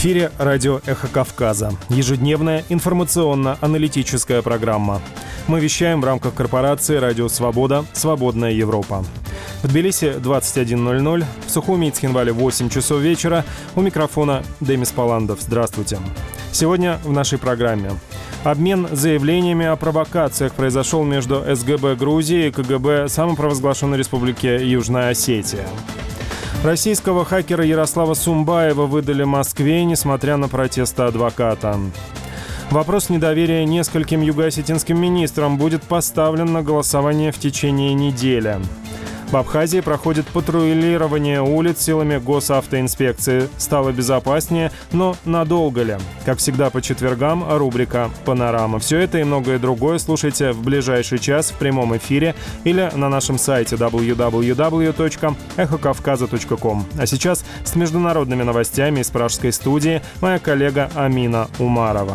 эфире радио «Эхо Кавказа». Ежедневная информационно-аналитическая программа. Мы вещаем в рамках корпорации «Радио Свобода. Свободная Европа». В Тбилиси 21:00, в Сухуми и Цхинвале 8 часов вечера. У микрофона Демис Паландов. Здравствуйте. Сегодня в нашей программе. Обмен заявлениями о провокациях произошел между СГБ Грузии и КГБ самопровозглашенной республики Южная Осетия. Российского хакера Ярослава Сумбаева выдали Москве, несмотря на протесты адвоката. Вопрос недоверия нескольким юго-осетинским министрам будет поставлен на голосование в течение недели. В Абхазии проходит патрулирование улиц силами госавтоинспекции. Стало безопаснее, но надолго ли? Как всегда по четвергам рубрика «Панорама». Все это и многое другое слушайте в ближайший час в прямом эфире или на нашем сайте www.эхокавказа.ком. А сейчас с международными новостями из пражской студии моя коллега Амина Умарова.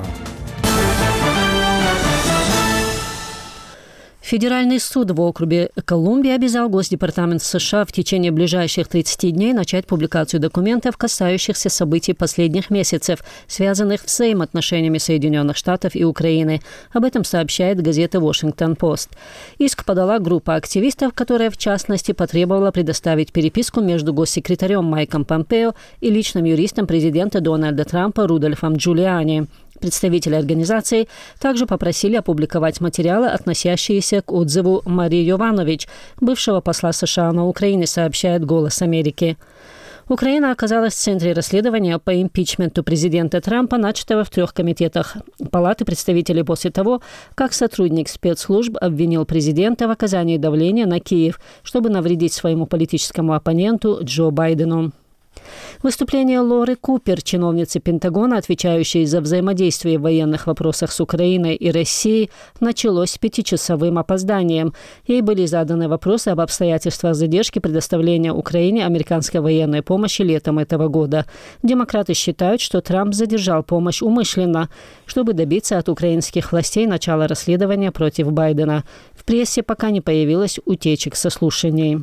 Федеральный суд в округе Колумбия обязал Госдепартамент США в течение ближайших 30 дней начать публикацию документов, касающихся событий последних месяцев, связанных с взаимоотношениями Соединенных Штатов и Украины. Об этом сообщает газета «Вашингтон-Пост». Иск подала группа активистов, которая, в частности, потребовала предоставить переписку между госсекретарем Майком Помпео и личным юристом президента Дональда Трампа Рудольфом Джулиани. Представители организации также попросили опубликовать материалы, относящиеся к отзыву Марии Йованович, бывшего посла США на Украине, сообщает «Голос Америки». Украина оказалась в центре расследования по импичменту президента Трампа, начатого в 3 комитетах Палаты представителей после того, как сотрудник спецслужб обвинил президента в оказании давления на Киев, чтобы навредить своему политическому оппоненту Джо Байдену. Выступление Лоры Купер, чиновницы Пентагона, отвечающей за взаимодействие в военных вопросах с Украиной и Россией, началось с 5-часовым опозданием. Ей были заданы вопросы об обстоятельствах задержки предоставления Украине американской военной помощи летом этого года. Демократы считают, что Трамп задержал помощь умышленно, чтобы добиться от украинских властей начала расследования против Байдена. В прессе пока не появилось утечек со слушаний.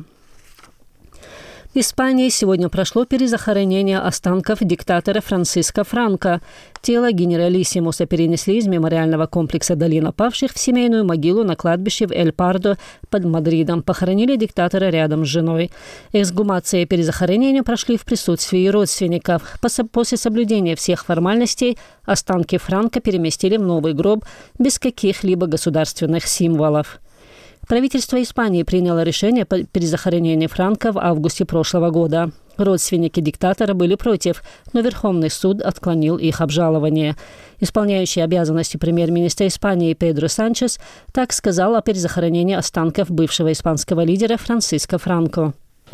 В Испании сегодня прошло перезахоронение останков диктатора Франциско Франко. Тело генералиссимуса перенесли из мемориального комплекса «Долина павших» в семейную могилу на кладбище в Эль-Пардо под Мадридом. Похоронили диктатора рядом с женой. Эксгумация и перезахоронение прошли в присутствии родственников. После соблюдения всех формальностей останки Франко переместили в новый гроб без каких-либо государственных символов. Правительство Испании приняло решение по перезахоронению Франко в августе прошлого года. Родственники диктатора были против, но Верховный суд отклонил их обжалование. Исполняющий обязанности премьер-министра Испании Педро Санчес так сказал о перезахоронении останков бывшего испанского лидера Франциско Франко.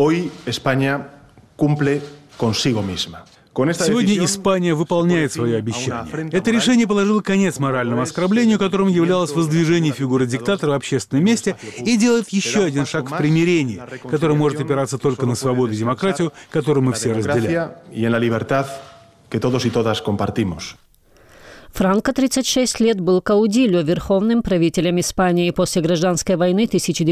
Сегодня Испания выполняет свое обещание. Это решение положило конец моральному оскорблению, которым являлось воздвижение фигуры диктатора в общественном месте, и делает еще один шаг в примирении, который может опираться только на свободу и демократию, которую мы все разделяем. Франко, 36 лет, был каудильо, верховным правителем Испании. После гражданской войны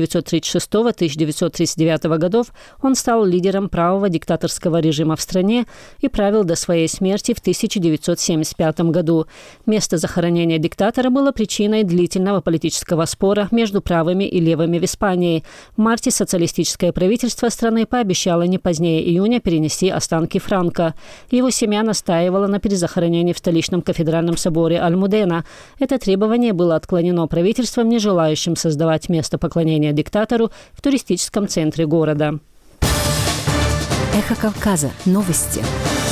1936-1939 годов он стал лидером правого диктаторского режима в стране и правил до своей смерти в 1975 году. Место захоронения диктатора было причиной длительного политического спора между правыми и левыми в Испании. В марте социалистическое правительство страны пообещало не позднее июня перенести останки Франко. Его семья настаивала на перезахоронении в столичном кафедральном соборе Альмудена. Это требование было отклонено правительством, не желающим создавать место поклонения диктатору в туристическом центре города. Эхо Кавказа. Новости.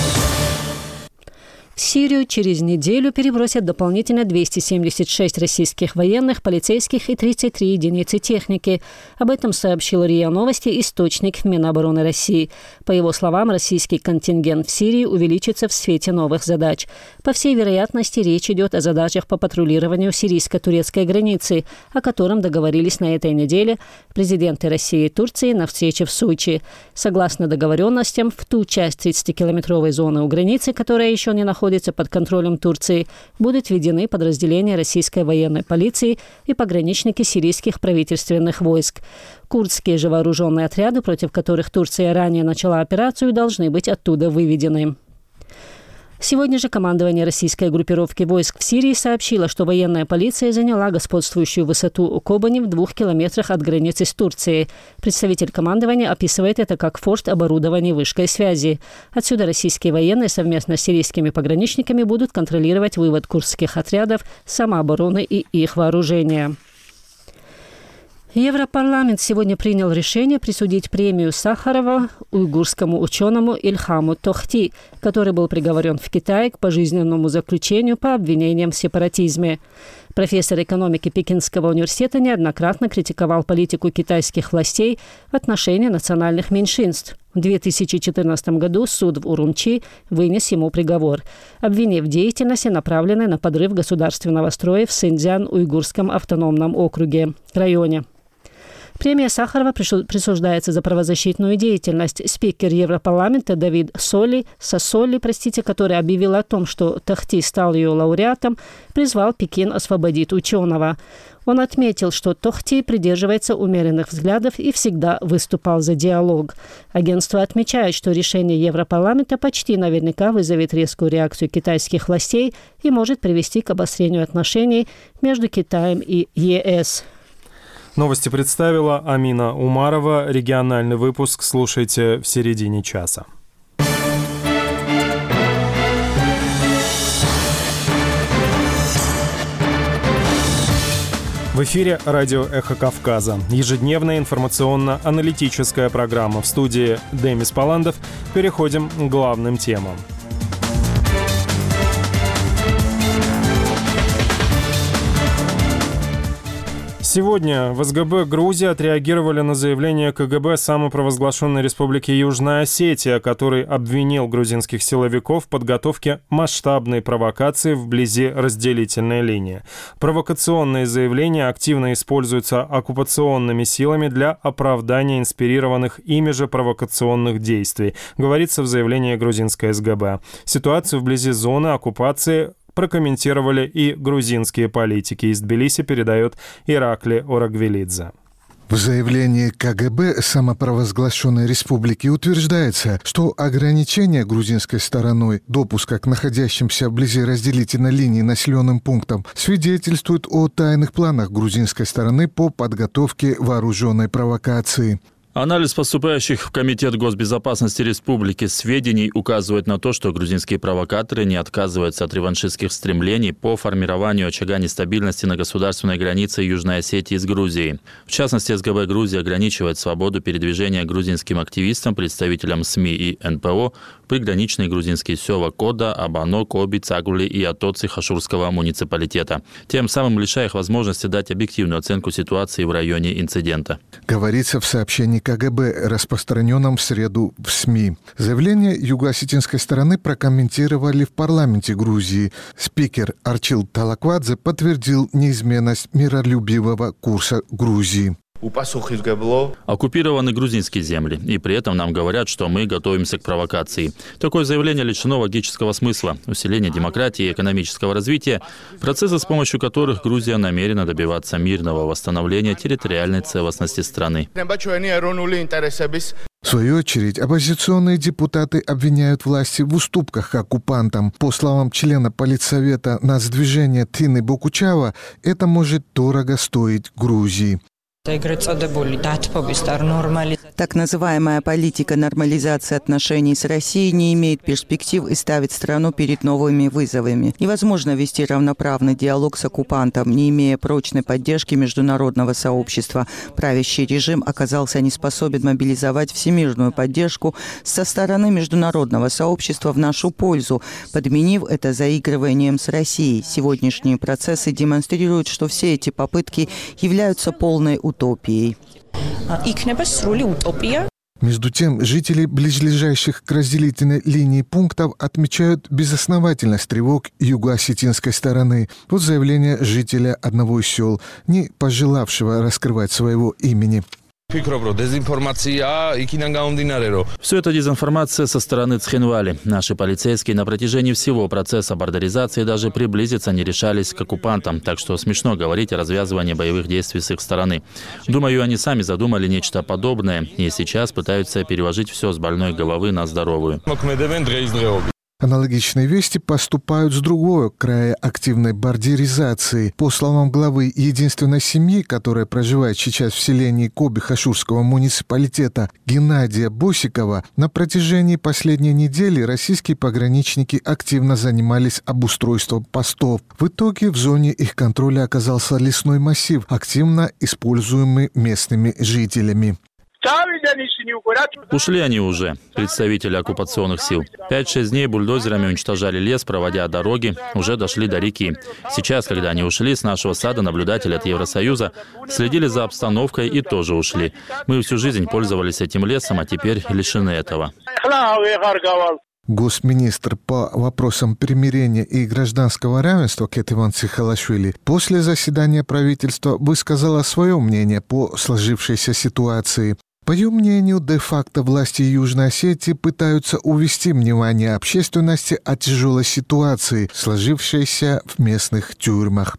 В Сирию через неделю перебросят дополнительно 276 российских военных, полицейских и 33 единицы техники. Об этом сообщил РИА Новости источник в Минобороны России. По его словам, российский контингент в Сирии увеличится в свете новых задач. По всей вероятности, речь идет о задачах по патрулированию сирийско-турецкой границы, о котором договорились на этой неделе президенты России и Турции на встрече в Сочи. Согласно договоренностям, в ту часть 30-километровой зоны у границы, которая еще не находится под контролем Турции, будут введены подразделения российской военной полиции и пограничники сирийских правительственных войск. Курдские же вооруженные отряды, против которых Турция ранее начала операцию, должны быть оттуда выведены. Сегодня же командование российской группировки войск в Сирии сообщило, что военная полиция заняла господствующую высоту Кобани в 2 километрах от границы с Турцией. Представитель командования описывает это как форт оборудований вышкой связи. Отсюда российские военные совместно с сирийскими пограничниками будут контролировать вывод курдских отрядов самообороны и их вооружения. Европарламент сегодня принял решение присудить премию Сахарова уйгурскому ученому Ильхаму Тохти, который был приговорен в Китае к пожизненному заключению по обвинениям в сепаратизме. Профессор экономики Пекинского университета неоднократно критиковал политику китайских властей в отношении национальных меньшинств. В 2014 году суд в Урумчи вынес ему приговор, обвинив в деятельности, направленной на подрыв государственного строя в Синьцзян-Уйгурском автономном районе. Премия Сахарова присуждается за правозащитную деятельность. Спикер Европарламента Давид Сассоли, который объявил о том, что Тохти стал ее лауреатом, призвал Пекин освободить ученого. Он отметил, что Тохти придерживается умеренных взглядов и всегда выступал за диалог. Агентство отмечает, что решение Европарламента почти наверняка вызовет резкую реакцию китайских властей и может привести к обострению отношений между Китаем и ЕС. Новости представила Амина Умарова. Региональный выпуск слушайте в середине часа. В эфире радио «Эхо Кавказа». Ежедневная информационно-аналитическая программа. В студии Демис Паландов. Переходим к главным темам. Сегодня в СГБ Грузии отреагировали на заявление КГБ самопровозглашенной республики Южная Осетия, который обвинил грузинских силовиков в подготовке масштабной провокации вблизи разделительной линии. Провокационные заявления активно используются оккупационными силами для оправдания инспирированных ими же провокационных действий, говорится в заявлении грузинской СГБ. Ситуацию вблизи зоны оккупации прокомментировали и грузинские политики. Из Тбилиси передает Иракли Орагвелидзе. В заявлении КГБ самопровозглашенной республики утверждается, что ограничение грузинской стороной допуска к находящимся вблизи разделительной линии населенным пунктам свидетельствует о тайных планах грузинской стороны по подготовке вооруженной провокации. Анализ поступающих в Комитет госбезопасности республики сведений указывает на то, что грузинские провокаторы не отказываются от реваншистских стремлений по формированию очага нестабильности на государственной границе Южной Осетии с Грузией. В частности, СГБ Грузии ограничивает свободу передвижения грузинским активистам, представителям СМИ и НПО в приграничные грузинские села Кода, Абано, Коби, Цагули и Атоци Хашурского муниципалитета, тем самым лишая их возможности дать объективную оценку ситуации в районе инцидента. Говорится в сообщении КГБ, распространенном в среду в СМИ. Заявление юго-осетинской стороны прокомментировали в парламенте Грузии. Спикер Арчил Талаквадзе подтвердил неизменность миролюбивого курса Грузии. Оккупированы грузинские земли, и при этом нам говорят, что мы готовимся к провокации. Такое заявление лишено логического смысла. Усиление демократии и экономического развития – процессы, с помощью которых Грузия намерена добиваться мирного восстановления территориальной целостности страны. В свою очередь, оппозиционные депутаты обвиняют власти в уступках оккупантам. По словам члена политсовета нацдвижения Тины Бокучава, это может дорого стоить Грузии. Так называемая политика нормализации отношений с Россией не имеет перспектив и ставит страну перед новыми вызовами. Невозможно вести равноправный диалог с оккупантом, не имея прочной поддержки международного сообщества. Правящий режим оказался не способен мобилизовать всемирную поддержку со стороны международного сообщества в нашу пользу, подменив это заигрыванием с Россией. Сегодняшние процессы демонстрируют, что все эти попытки являются полной утопией. Между тем, жители близлежащих к разделительной линии пунктов отмечают безосновательность тревог юго-осетинской стороны. Вот заявление жителя одного из сел, не пожелавшего раскрывать своего имени. Все это дезинформация со стороны Цхинвали. Наши полицейские на протяжении всего процесса бордеризации даже приблизиться не решались к оккупантам, так что смешно говорить о развязывании боевых действий с их стороны. Думаю, они сами задумали нечто подобное и сейчас пытаются переложить все с больной головы на здоровую. Аналогичные вести поступают с другого края активной бардеризации. По словам главы единственной семьи, которая проживает сейчас в селении Коби Хашурского муниципалитета Геннадия Босикова, на протяжении последней недели российские пограничники активно занимались обустройством постов. В итоге в зоне их контроля оказался лесной массив, активно используемый местными жителями. Ушли они уже, представители оккупационных сил. 5-6 дней бульдозерами уничтожали лес, проводя дороги, уже дошли до реки. Сейчас, когда они ушли, с нашего сада наблюдатели от Евросоюза следили за обстановкой и тоже ушли. Мы всю жизнь пользовались этим лесом, а теперь лишены этого. Госминистр по вопросам примирения и гражданского равенства Кетеван Цихалашвили после заседания правительства высказала свое мнение по сложившейся ситуации. По ее мнению, де-факто власти Южной Осетии пытаются увести внимание общественности от тяжелой ситуации, сложившейся в местных тюрьмах.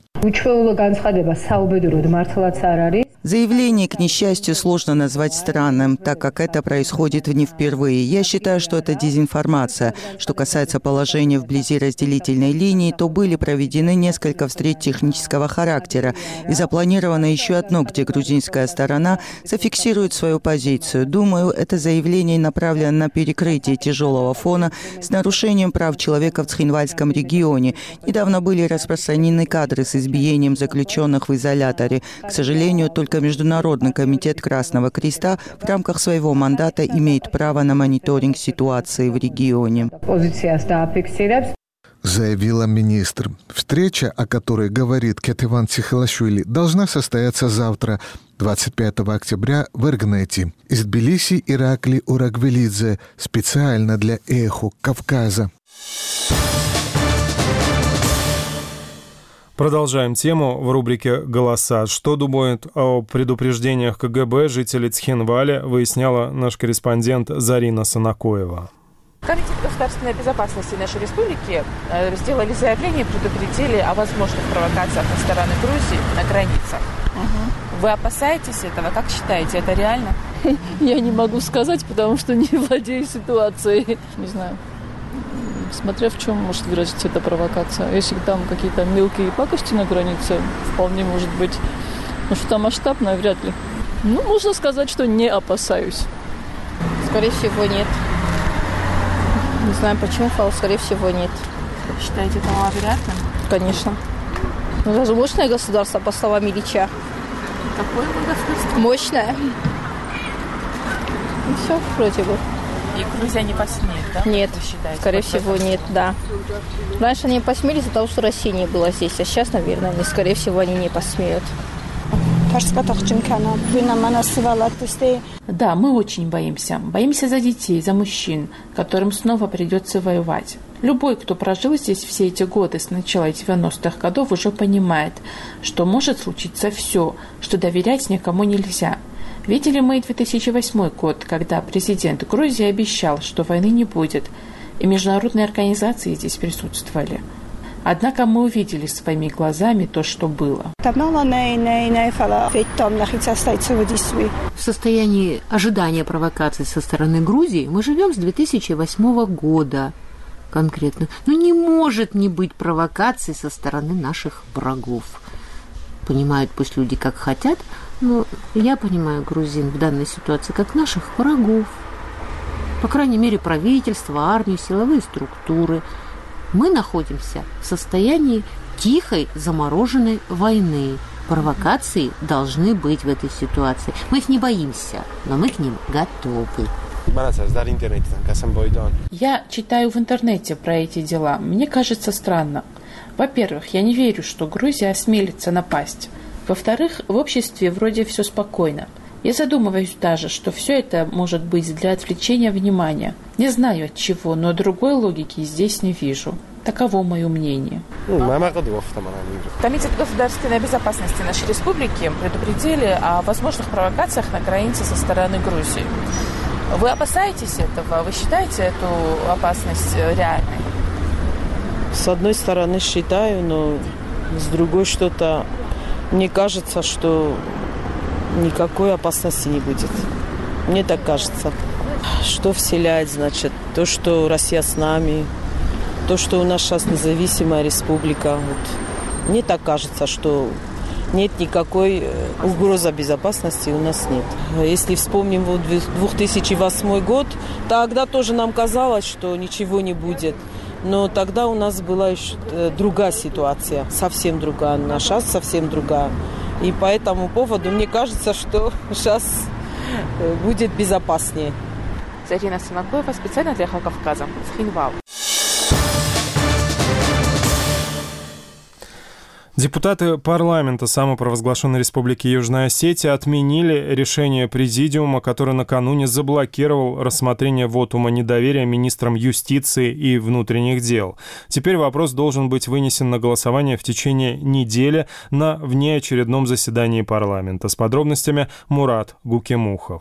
Заявление, к несчастью, сложно назвать странным, так как это происходит не впервые. Я считаю, что это дезинформация. Что касается положения вблизи разделительной линии, то были проведены несколько встреч технического характера и запланировано еще одно, где грузинская сторона зафиксирует свою позицию. Думаю, это заявление направлено на перекрытие тяжелого фона с нарушением прав человека в Цхинвальском регионе. Недавно были распространены кадры с избиением заключенных в изоляторе. К сожалению, только Международный комитет Красного Креста в рамках своего мандата имеет право на мониторинг ситуации в регионе. Заявила министр. Встреча, о которой говорит Кетеван Цихалашвили, должна состояться завтра, 25 октября, в Эргнете. Из Тбилиси Иракли Урагвелидзе, специально для «Эхо Кавказа». Продолжаем тему в рубрике «Голоса». Что думают о предупреждениях КГБ жители Цхинваля, выясняла наш корреспондент Зарина Санакоева. Комитет государственной безопасности нашей республики сделали заявление и предупредили о возможных провокациях со стороны Грузии на границах. Вы опасаетесь этого? Как считаете, это реально? Я не могу сказать, потому что не владею ситуацией. Не знаю. Смотря в чем может выразиться эта провокация. Если там какие-то мелкие пакости на границе, вполне может быть. Но что там масштабное, вряд ли. Ну, можно сказать, что не опасаюсь. Скорее всего, нет. Не знаю почему, но скорее всего, нет. Считаете это маловероятным? Конечно. Ну, даже мощное государство, по словам Ильича. Какое государство? Мощное. И все, вроде бы. И Грузия не посмеет, да? Нет, скорее всего, нет, да. Раньше они посмели из-за того, что России не было здесь, а сейчас, наверное, скорее всего, они не посмеют. Да, мы очень боимся. Боимся за детей, за мужчин, которым снова придется воевать. Любой, кто прожил здесь все эти годы с начала 90-х годов, уже понимает, что может случиться все, что доверять никому нельзя. Видели мы и 2008 год, когда президент Грузии обещал, что войны не будет, и международные организации здесь присутствовали. Однако мы увидели своими глазами то, что было. В состоянии ожидания провокаций со стороны Грузии мы живем с 2008 года конкретно. Но не может не быть провокаций со стороны наших врагов. Понимают пусть люди как хотят, но я понимаю грузин в данной ситуации как наших врагов. По крайней мере, правительство, армию, силовые структуры. Мы находимся в состоянии тихой, замороженной войны. Провокации должны быть в этой ситуации. Мы их не боимся, но мы к ним готовы. Я читаю в интернете про эти дела. Мне кажется странно. Во-первых, я не верю, что Грузия осмелится напасть. Во-вторых, в обществе вроде все спокойно. Я задумываюсь даже, что все это может быть для отвлечения внимания. Не знаю от чего, но другой логики здесь не вижу. Таково мое мнение. Комитет государственной безопасности нашей республики предупредили о возможных провокациях на границе со стороны Грузии. Вы опасаетесь этого? Вы считаете эту опасность реальной? С одной стороны считаю, но с другой что-то... Мне кажется, что никакой опасности не будет. Мне так кажется. Что вселяет, значит, то, что Россия с нами, То, что у нас сейчас независимая республика, вот, мне так кажется, что нет никакой угрозы безопасности у нас нет. Если вспомним 2008 год, тогда тоже нам казалось, что ничего не будет. Но тогда у нас была еще другая ситуация, совсем другая, а сейчас совсем другая. И по этому поводу мне кажется, что сейчас будет безопаснее. Зарина Санакоева специально для Эхо Кавказа. Цхинвал. Депутаты парламента самопровозглашенной Республики Южная Осетия отменили решение Президиума, который накануне заблокировал рассмотрение вотума недоверия министрам юстиции и внутренних дел. Теперь вопрос должен быть вынесен на голосование в течение недели на внеочередном заседании парламента. С подробностями Мурат Гукемухов.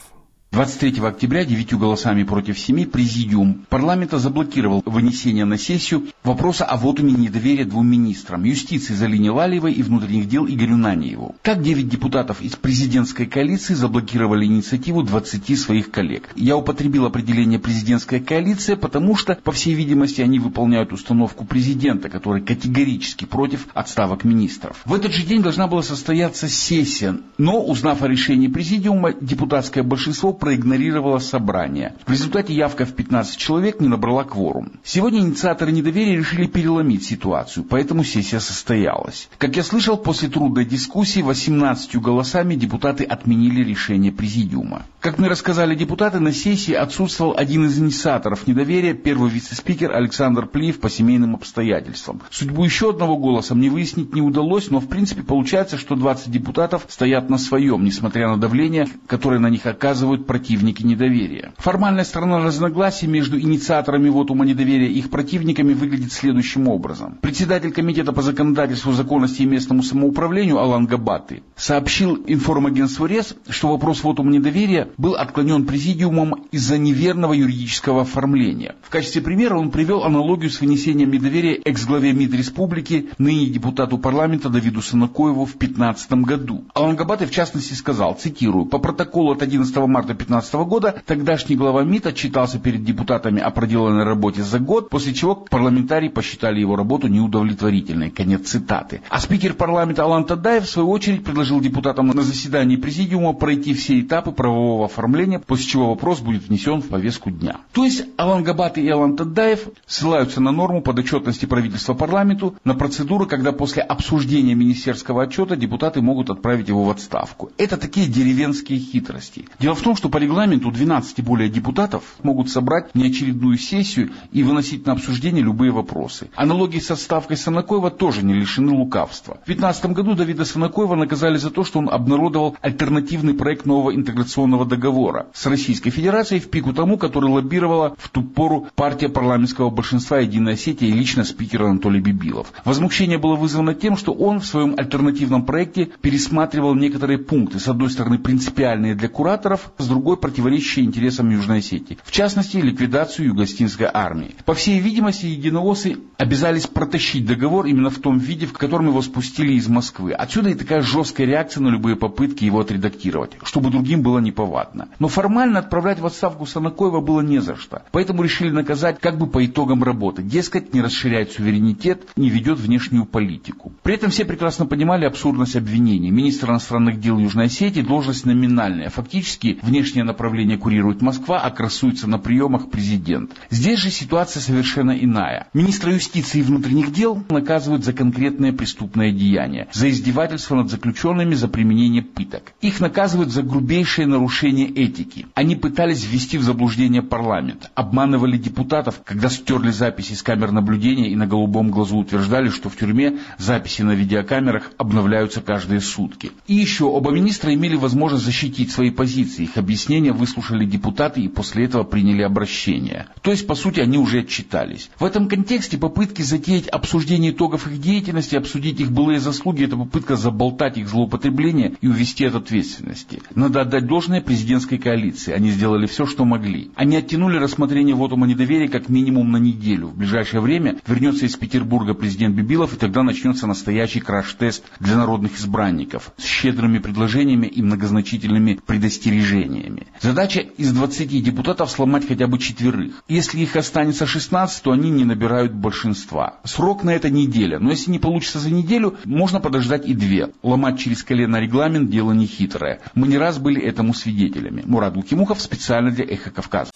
23 октября 9 голосами против 7 Президиум парламента заблокировал вынесение на сессию вопроса о вотуме недоверия двум министрам – юстиции Залине Лалиевой и внутренних дел Игорю Наниеву. Так 9 депутатов из президентской коалиции заблокировали инициативу 20 своих коллег. Я употребил определение «президентская коалиция», потому что, по всей видимости, они выполняют установку президента, который категорически против отставок министров. В этот же день должна была состояться сессия, но, узнав о решении Президиума, депутатское большинство проигнорировала собрание. В результате явка в 15 человек не набрала кворум. Сегодня инициаторы недоверия решили переломить ситуацию, поэтому сессия состоялась. Как я слышал, после трудной дискуссии 18 голосами депутаты отменили решение Президиума. Как мне рассказали депутаты, на сессии отсутствовал один из инициаторов недоверия, первый вице-спикер Александр Плиев по семейным обстоятельствам. Судьбу еще одного голоса мне выяснить не удалось, но в принципе получается, что 20 депутатов стоят на своем, несмотря на давление, которое на них оказывают противники недоверия. Формальная сторона разногласий между инициаторами вотума недоверия и их противниками выглядит следующим образом. Председатель комитета по законодательству, законности и местному самоуправлению Алан Габаты сообщил информагентству РЕС, что вопрос вотума недоверия был отклонен Президиумом из-за неверного юридического оформления. В качестве примера он привел аналогию с вынесением недоверия экс-главе МИД Республики, ныне депутату парламента Давиду Санакоеву в 2015 году. Алан Габаты в частности сказал, цитирую, «По протоколу от 11 марта 2015 года тогдашний глава МИД отчитался перед депутатами о проделанной работе за год, после чего парламентарии посчитали его работу неудовлетворительной». Конец цитаты. А спикер парламента Алан Тадаев в свою очередь предложил депутатам на заседании Президиума пройти все этапы правового оформления, после чего вопрос будет внесен в повестку дня. То есть Алан Габаты и Алан Тадаев ссылаются на норму подотчетности правительства парламенту, на процедуру, когда после обсуждения министерского отчета депутаты могут отправить его в отставку. Это такие деревенские хитрости. Дело в том, что по регламенту 12 и более депутатов могут собрать неочередную сессию и выносить на обсуждение любые вопросы. Аналогии со отставкой Санакоева тоже не лишены лукавства. В 2015 году Давида Санакоева наказали за то, что он обнародовал альтернативный проект нового интеграционного договора с Российской Федерацией в пику тому, который лоббировала в ту пору партия парламентского большинства «Единая Осетия» и лично спикер Анатолий Бибилов. Возмущение было вызвано тем, что он в своем альтернативном проекте пересматривал некоторые пункты, с одной стороны принципиальные для кураторов, с другой противоречащие интересам Южной Осетии. В частности, ликвидацию юго-осетинской армии. По всей видимости, единооссы обязались протащить договор именно в том виде, в котором его спустили из Москвы. Отсюда и такая жесткая реакция на любые попытки его отредактировать, чтобы другим было неповадно. Но формально отправлять в отставку Санакоева было не за что. Поэтому решили наказать как бы по итогам работы. Дескать, не расширяет суверенитет, не ведет внешнюю политику. При этом все прекрасно понимали абсурдность обвинений. Министр иностранных дел Южной Осетии должность номинальная. Фактически внешнее направление курирует Москва, а красуется на приемах президент. Здесь же ситуация совершенно иная. Министра юстиции и внутренних дел наказывают за конкретное преступное деяние, за издевательство над заключенными, за применение пыток. Их наказывают за грубейшее нарушение этики. Они пытались ввести в заблуждение парламент, обманывали депутатов, когда стерли записи с камер наблюдения и на голубом глазу утверждали, что в тюрьме записи на видеокамерах обновляются каждые сутки. И еще оба министра имели возможность защитить свои позиции. Их объяснения выслушали депутаты и после этого приняли обращение. То есть, по сути, они уже отчитались. В этом контексте попытки затеять обсуждение итогов их деятельности, обсудить их былые заслуги, это попытка заболтать их злоупотребление и увести от ответственности. Надо отдать должное президенту президентской коалиции. Они сделали все, что могли. Они оттянули рассмотрение вотума недоверия как минимум на неделю. В ближайшее время вернется из Петербурга президент Бибилов, и тогда начнется настоящий краш-тест для народных избранников с щедрыми предложениями и многозначительными предостережениями. Задача из 20 депутатов сломать хотя бы 4. Если их останется 16, то они не набирают большинства. Срок на это неделя. Но если не получится за неделю, можно подождать и 2. Ломать через колено регламент – дело нехитрое. Мы не раз были этому свидетелями. Мурат Гулкимухов специально для «Эхо Кавказа».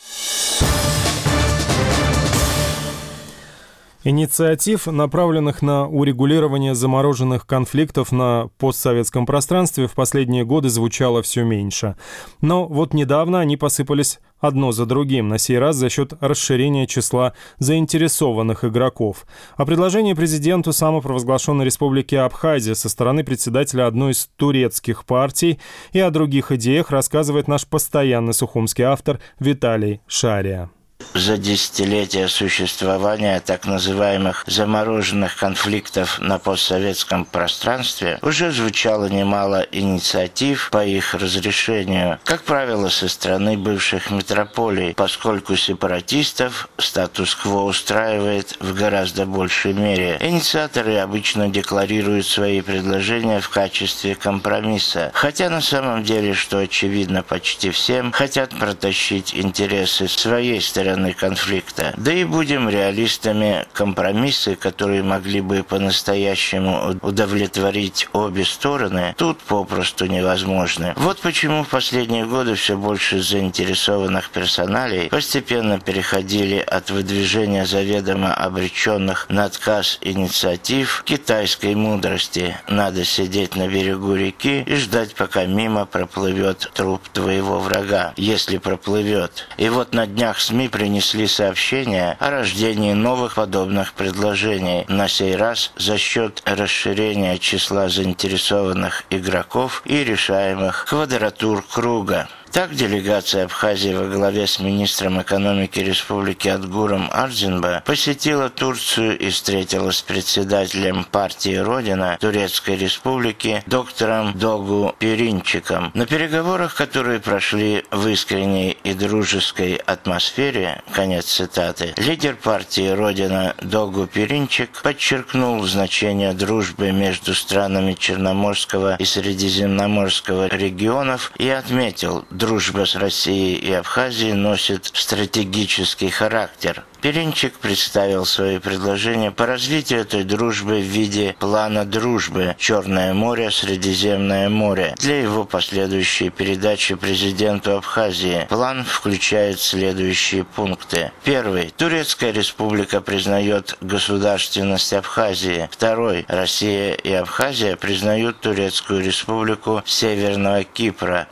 Инициатив, направленных на урегулирование замороженных конфликтов на постсоветском пространстве, в последние годы звучало все меньше. Но вот недавно они посыпались одно за другим, на сей раз за счет расширения числа заинтересованных игроков. О предложении президенту самопровозглашенной республики Абхазия со стороны председателя одной из турецких партий и о других идеях рассказывает наш постоянный сухумский автор Виталий Шария. За десятилетия существования так называемых замороженных конфликтов на постсоветском пространстве уже звучало немало инициатив по их разрешению, как правило, со стороны бывших метрополий, поскольку сепаратистов статус-кво устраивает в гораздо большей мере. Инициаторы обычно декларируют свои предложения в качестве компромисса, хотя на самом деле, что очевидно почти всем, хотят протащить интересы своей стороны конфликта. Да и будем реалистами, компромиссы, которые могли бы по-настоящему удовлетворить обе стороны, тут попросту невозможны. Вот почему в последние годы все больше заинтересованных персоналей постепенно переходили от выдвижения заведомо обреченных на отказ инициатив к китайской мудрости. Надо сидеть на берегу реки и ждать, пока мимо проплывет труп твоего врага, если проплывет. И вот на днях СМИ принесли сообщения о рождении новых подобных предложений, на сей раз за счет расширения числа заинтересованных игроков и решаемых квадратур круга. Так, делегация Абхазии во главе с министром экономики республики Адгуром Ардзинба посетила Турцию и встретилась с председателем партии «Родина» Турецкой республики доктором Догу Пиринчиком. На переговорах, которые прошли в искренней и дружеской атмосфере, конец цитаты, лидер партии «Родина» Догу Пиринчик подчеркнул значение дружбы между странами Черноморского и Средиземноморского регионов и отметил, дружба с Россией и Абхазией носит стратегический характер. Пиринчик представил свои предложения по развитию этой дружбы в виде плана дружбы «Черное море, Средиземное море» для его последующей передачи президенту Абхазии. План включает следующие пункты. Первый. Турецкая республика признает государственность Абхазии. Второй. Россия и Абхазия признают Турецкую республику Северного Кипра,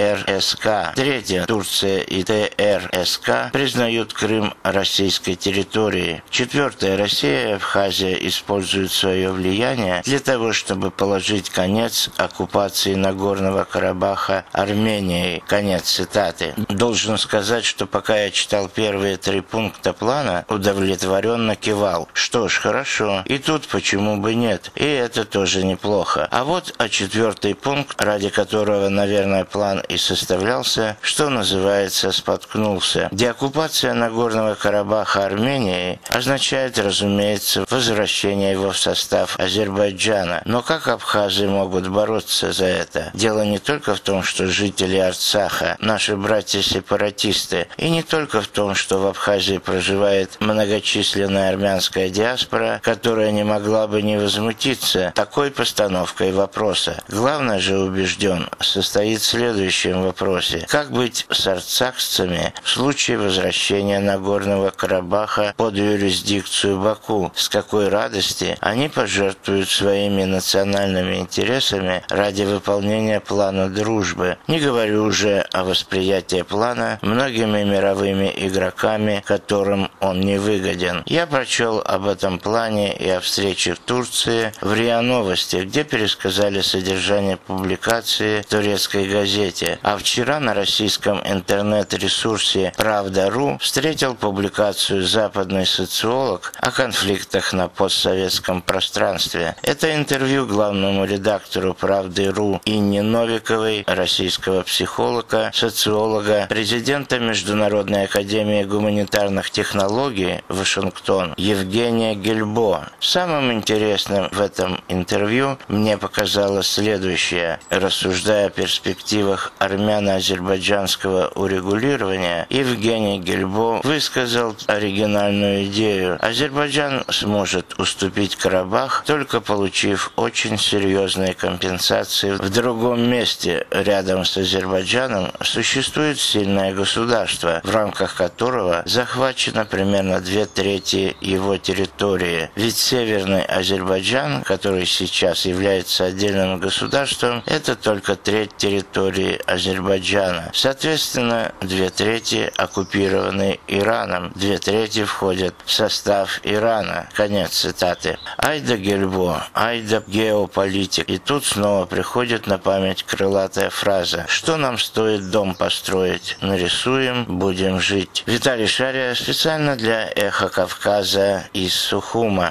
ТРСК. Третье. Турция и ТРСК признают Крым российской территории. Четвертое. Россия и Абхазия используют свое влияние для того, чтобы положить конец оккупации Нагорного Карабаха Арменией. Конец цитаты. Должен сказать, что пока я читал первые 3 пункта плана, удовлетворенно кивал. Что ж, хорошо. И тут почему бы нет? И это тоже неплохо. А вот 4-й пункт, ради которого, наверное, план и составлялся, что называется, споткнулся. Деоккупация Нагорного Карабаха Армении означает, разумеется, возвращение его в состав Азербайджана. Но как абхазы могут бороться за это? Дело не только в том, что жители Арцаха – наши братья-сепаратисты, и не только в том, что в Абхазии проживает многочисленная армянская диаспора, которая не могла бы не возмутиться такой постановкой вопроса. Главное же, убежден, состоит в следующем вопросе. Как быть с арцахцами в случае возвращения Нагорного Карабаха под юрисдикцию Баку? С какой радости они пожертвуют своими национальными интересами ради выполнения плана дружбы? Не говорю уже о восприятии плана многими мировыми игроками, которым он не выгоден. Я прочел об этом плане и о встрече в Турции в РИА Новости, где пересказали содержание публикации в турецкой газете. А вчера на российском интернет-ресурсе «Правда.ру» встретил публикацию информацию западный социолог о конфликтах на постсоветском пространстве. Это интервью главному редактору «Правды.ру» Инне Новиковой, российского психолога, социолога, президента Международной академии гуманитарных технологий Вашингтон Евгения Гельбо. Самым интересным в этом интервью мне показалось следующее. Рассуждая о перспективах армяно-азербайджанского урегулирования, Евгений Гельбо высказал оригинальную идею. Азербайджан сможет уступить Карабах, только получив очень серьезные компенсации. В другом месте, рядом с Азербайджаном, существует сильное государство, в рамках которого захвачено примерно 2/3 его территории. Ведь Северный Азербайджан, который сейчас является отдельным государством, это только треть территории Азербайджана. Соответственно, 2/3 оккупированы Ираном, 2/3 входят в состав Ирана. Конец цитаты. Айда Гельбо, айда геополитик. И тут снова приходит на память крылатая фраза: что нам стоит дом построить? Нарисуем, будем жить. Виталий Шария специально для «Эхо Кавказа» из Сухума.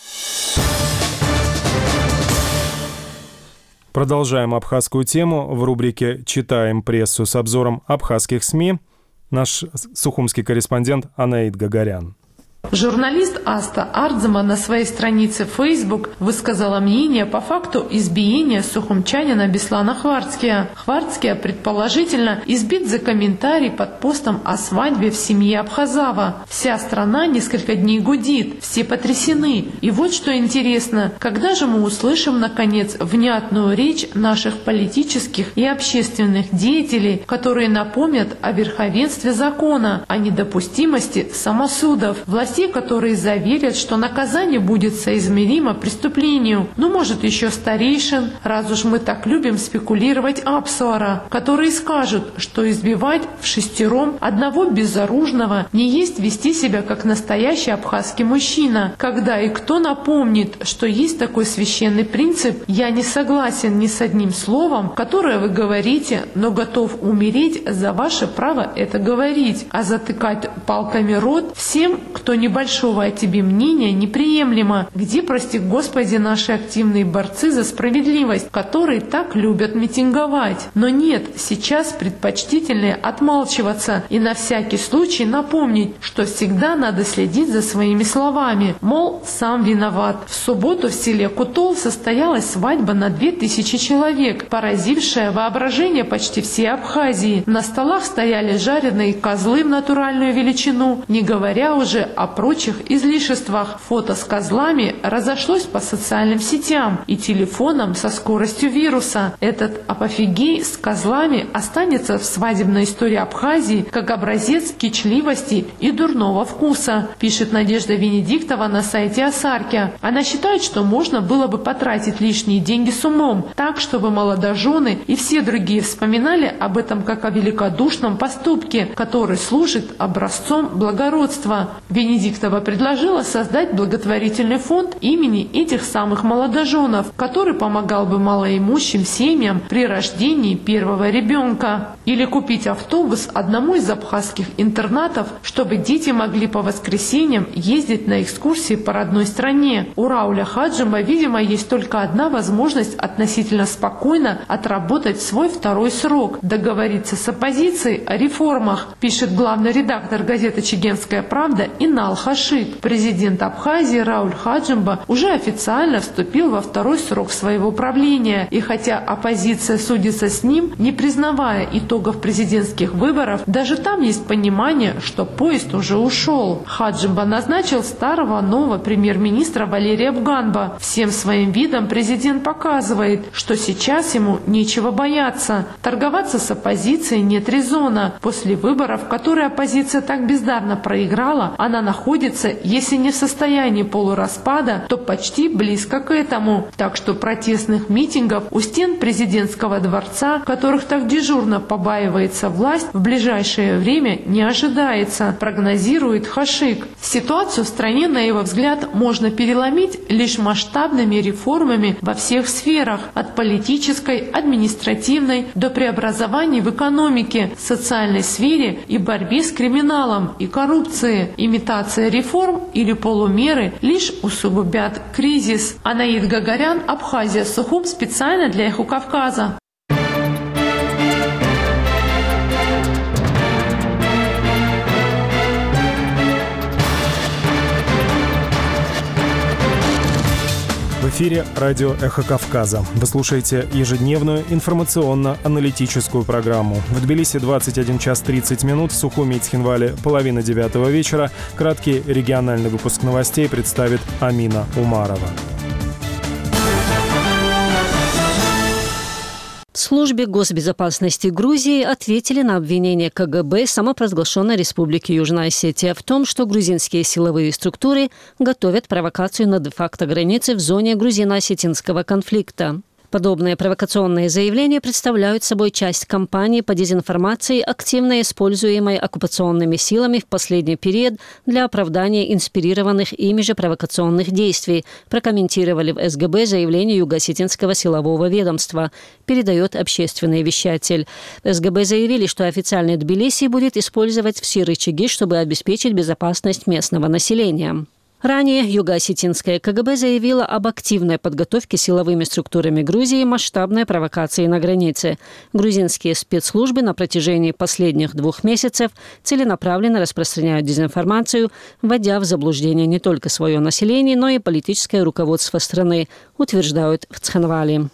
Продолжаем абхазскую тему в рубрике «Читаем прессу» с обзором абхазских СМИ. Наш сухумский корреспондент Анаид Гагарян. Журналист Аста Ардзема на своей странице в Facebook высказала мнение по факту избиения сухумчанина Беслана Хварцкия. Хварцкия, предположительно, избит за комментарий под постом о свадьбе в семье Абхазава. Вся страна несколько дней гудит, все потрясены. И вот что интересно, когда же мы услышим, наконец, внятную речь наших политических и общественных деятелей, которые напомнят о верховенстве закона, о недопустимости самосудов, властей, которые заверят, что наказание будет соизмеримо преступлению. Ну, может, еще старейшин, раз уж мы так любим спекулировать Апсуара, которые скажут, что избивать вшестером одного безоружного не есть вести себя как настоящий абхазский мужчина. Когда и кто напомнит, что есть такой священный принцип: «Я не согласен ни с одним словом, которое вы говорите, но готов умереть за ваше право это говорить», а затыкать палками рот всем, кто небольшого о тебе мнения, неприемлемо. Где, прости Господи, наши активные борцы за справедливость, которые так любят митинговать? Но нет, сейчас предпочтительнее отмалчиваться и на всякий случай напомнить, что всегда надо следить за своими словами, мол, сам виноват. В субботу в селе Кутол состоялась свадьба на 2000 человек, поразившая воображение почти всей Абхазии. На столах стояли жареные козлы в натуральную величину, не говоря уже о прочих излишествах. Фото с козлами разошлось по социальным сетям и телефонам со скоростью вируса. Этот апофигей с козлами останется в свадебной истории Абхазии как образец кичливости и дурного вкуса, пишет Надежда Венедиктова на сайте Асарки. Она считает, что можно было бы потратить лишние деньги с умом, так, чтобы молодожены и все другие вспоминали об этом как о великодушном поступке, который служит образцом благородства. Венедиктова предложила создать благотворительный фонд имени этих самых молодоженов, который помогал бы малоимущим семьям при рождении первого ребенка. Или купить автобус одному из абхазских интернатов, чтобы дети могли по воскресеньям ездить на экскурсии по родной стране. У Рауля Хаджима, видимо, есть только одна возможность относительно спокойно отработать свой второй срок – договориться с оппозицией о реформах, пишет главный редактор газеты «Чегемская правда» Инал Хашик. Президент Абхазии Рауль Хаджимба уже официально вступил во второй срок своего правления. И хотя оппозиция судится с ним, не признавая итогов президентских выборов, даже там есть понимание, что поезд уже ушел. Хаджимба назначил старого нового премьер-министра Валерия Бганба. Всем своим видом президент показывает, что сейчас ему нечего бояться. Торговаться с оппозицией нет резона. После выборов, которые оппозиция так бездарно проиграла, она находится, если не в состоянии полураспада, то почти близко к этому. Так что протестных митингов у стен президентского дворца, которых так дежурно побаивается власть, в ближайшее время не ожидается, прогнозирует Хашик. Ситуацию в стране, на его взгляд, можно переломить лишь масштабными реформами во всех сферах, от политической, административной до преобразований в экономике, социальной сфере и борьбе с криминалом и коррупцией. Имитация провокация реформ или полумеры лишь усугубят кризис. Анаид Гагарян, Абхазия, Сухум, специально для Эхо Кавказа. В эфире радио «Эхо Кавказа». Вы слушаете ежедневную информационно-аналитическую программу. В Тбилиси 21 час 30 минут, в Сухуми и Цхинвале половина 9 вечера. Краткий региональный выпуск новостей представит Амина Умарова. В службе госбезопасности Грузии ответили на обвинение КГБ самопровозглашенной Республики Южная Осетия в том, что грузинские силовые структуры готовят провокацию на де-факто границе в зоне грузино-осетинского конфликта. Подобные провокационные заявления представляют собой часть кампании по дезинформации, активно используемой оккупационными силами в последний период для оправдания инспирированных ими же провокационных действий, прокомментировали в СГБ заявление Юго-Осетинского силового ведомства, передает общественный вещатель. В СГБ заявили, что официальный Тбилиси будет использовать все рычаги, чтобы обеспечить безопасность местного населения. Ранее Юго-Осетинское КГБ заявило об активной подготовке силовыми структурами Грузии масштабной провокации на границе. Грузинские спецслужбы на протяжении последних 2 месяцев целенаправленно распространяют дезинформацию, вводя в заблуждение не только свое население, но и политическое руководство страны, утверждают в Цхинвале.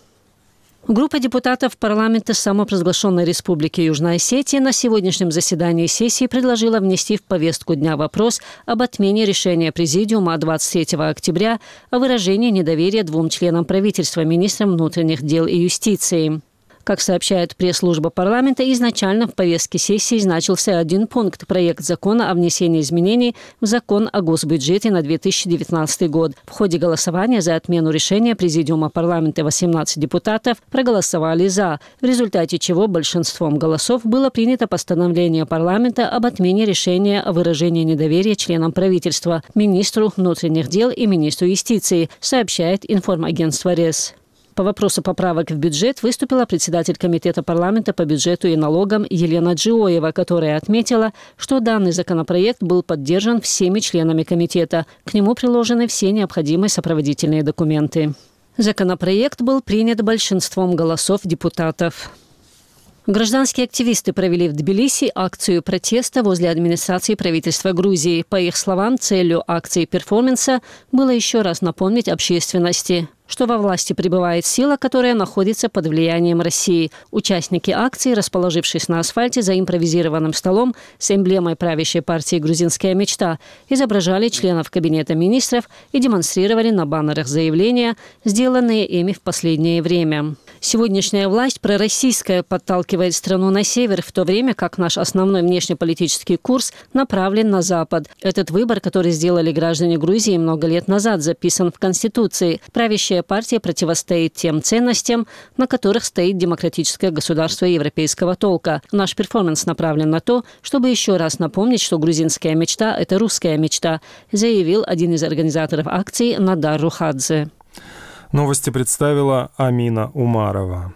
Группа депутатов парламента самопровозглашенной Республики Южная Осетия на сегодняшнем заседании сессии предложила внести в повестку дня вопрос об отмене решения Президиума 23 октября о выражении недоверия 2 членам правительства, министрам внутренних дел и юстиции. Как сообщает пресс-служба парламента, изначально в повестке сессии значился один пункт – проект закона о внесении изменений в закон о госбюджете на 2019 год. В ходе голосования за отмену решения Президиума парламента 18 депутатов проголосовали «за», в результате чего большинством голосов было принято постановление парламента об отмене решения о выражении недоверия членам правительства, министру внутренних дел и министру юстиции, сообщает информагентство РЕС. По вопросу поправок в бюджет выступила председатель Комитета парламента по бюджету и налогам Елена Джиоева, которая отметила, что данный законопроект был поддержан всеми членами комитета. К нему приложены все необходимые сопроводительные документы. Законопроект был принят большинством голосов депутатов. Гражданские активисты провели в Тбилиси акцию протеста возле администрации правительства Грузии. По их словам, целью акции перформанса было еще раз напомнить общественности, что во власти пребывает сила, которая находится под влиянием России. Участники акции, расположившись на асфальте за импровизированным столом с эмблемой правящей партии «Грузинская мечта», изображали членов Кабинета министров и демонстрировали на баннерах заявления, сделанные ими в последнее время. Сегодняшняя власть пророссийская подталкивает страну на север, в то время как наш основной внешнеполитический курс направлен на запад. Этот выбор, который сделали граждане Грузии много лет назад, записан в Конституции. Правящая партия противостоит тем ценностям, на которых стоит демократическое государство европейского толка. Наш перформанс направлен на то, чтобы еще раз напомнить, что грузинская мечта – это русская мечта, заявил один из организаторов акции Надар Рухадзе. Новости представила Амина Умарова.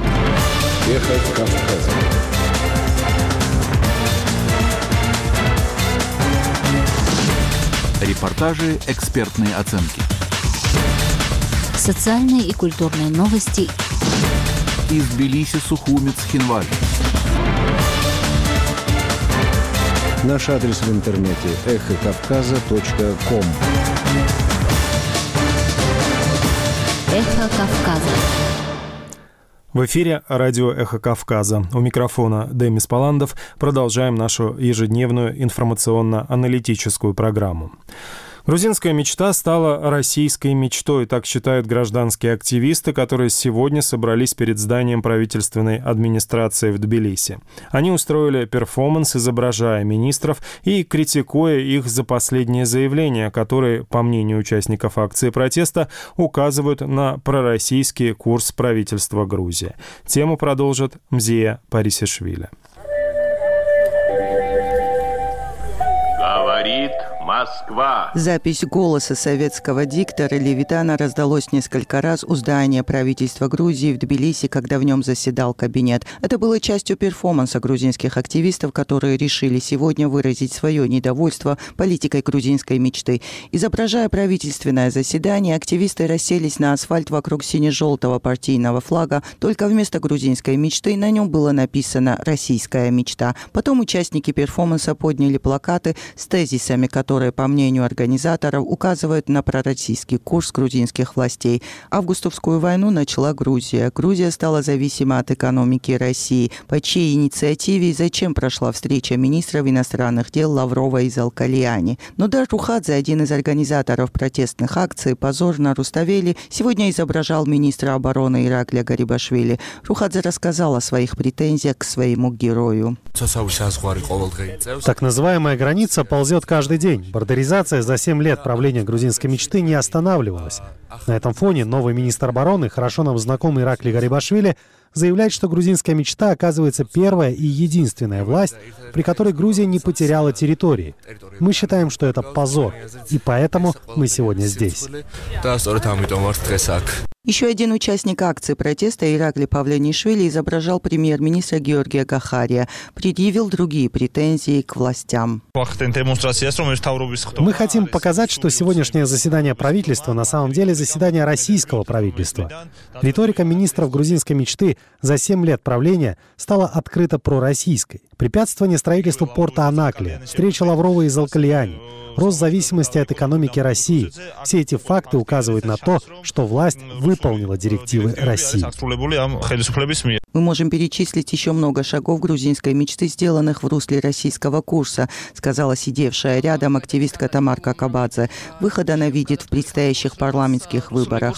Эхо Кавказа. Репортажи, экспертные оценки. Социальные и культурные новости. Из Тбилиси, Сухуми, Цхинвале. Наш адрес в интернете эхокавказа.ком. Эхо Кавказа. В эфире радио «Эхо Кавказа». У микрофона Демис Паландов. Продолжаем нашу ежедневную информационно-аналитическую программу. Грузинская мечта стала российской мечтой, так считают гражданские активисты, которые сегодня собрались перед зданием правительственной администрации в Тбилиси. Они устроили перформанс, изображая министров и критикуя их за последние заявления, которые, по мнению участников акции протеста, указывают на пророссийский курс правительства Грузии. Тему продолжит Мзия Парисишвили. Говорит Москва. Запись голоса советского диктора Левитана раздалась несколько раз у здания правительства Грузии в Тбилиси, когда в нем заседал кабинет. Это было частью перформанса грузинских активистов, которые решили сегодня выразить свое недовольство политикой грузинской мечты. Изображая правительственное заседание, активисты расселись на асфальт вокруг сине-желтого партийного флага, только вместо грузинской мечты на нем было написано «Российская мечта». Потом участники перформанса подняли плакаты с тезисами, которые, по мнению организаторов, указывают на пророссийский курс грузинских властей. Августовскую войну начала Грузия. Грузия стала зависима от экономики России. По чьей инициативе и зачем прошла встреча министров иностранных дел Лаврова и Залкальяни. Нодар Рухадзе, один из организаторов протестных акций «Позор на Руставели», сегодня изображал министра обороны Иракля Гарибашвили. Рухадзе рассказал о своих претензиях к своему герою. Так называемая граница ползет каждый день. Бордеризация за 7 лет правления грузинской мечты не останавливалась. На этом фоне новый министр обороны, хорошо нам знакомый Иракли Гарибашвили, заявляет, что грузинская мечта оказывается первая и единственная власть, при которой Грузия не потеряла территории. Мы считаем, что это позор, и поэтому мы сегодня здесь. Еще один участник акции протеста, Иракли Павлянишвили, изображал премьер-министра Георгия Гахария, предъявил другие претензии к властям. Мы хотим показать, что сегодняшнее заседание правительства на самом деле заседание российского правительства. Риторика министров грузинской мечты за 7 лет правления стала открыто пророссийской. Препятствование строительству порта Анаклия, встреча Лаврова и Залкальяни, рост зависимости от экономики России. Все эти факты указывают на то, что власть выполнила директивы России. Мы можем перечислить еще много шагов грузинской мечты, сделанных в русле российского курса, сказала сидевшая рядом активистка Тамар Какабадзе. Выход она видит в предстоящих парламентских выборах.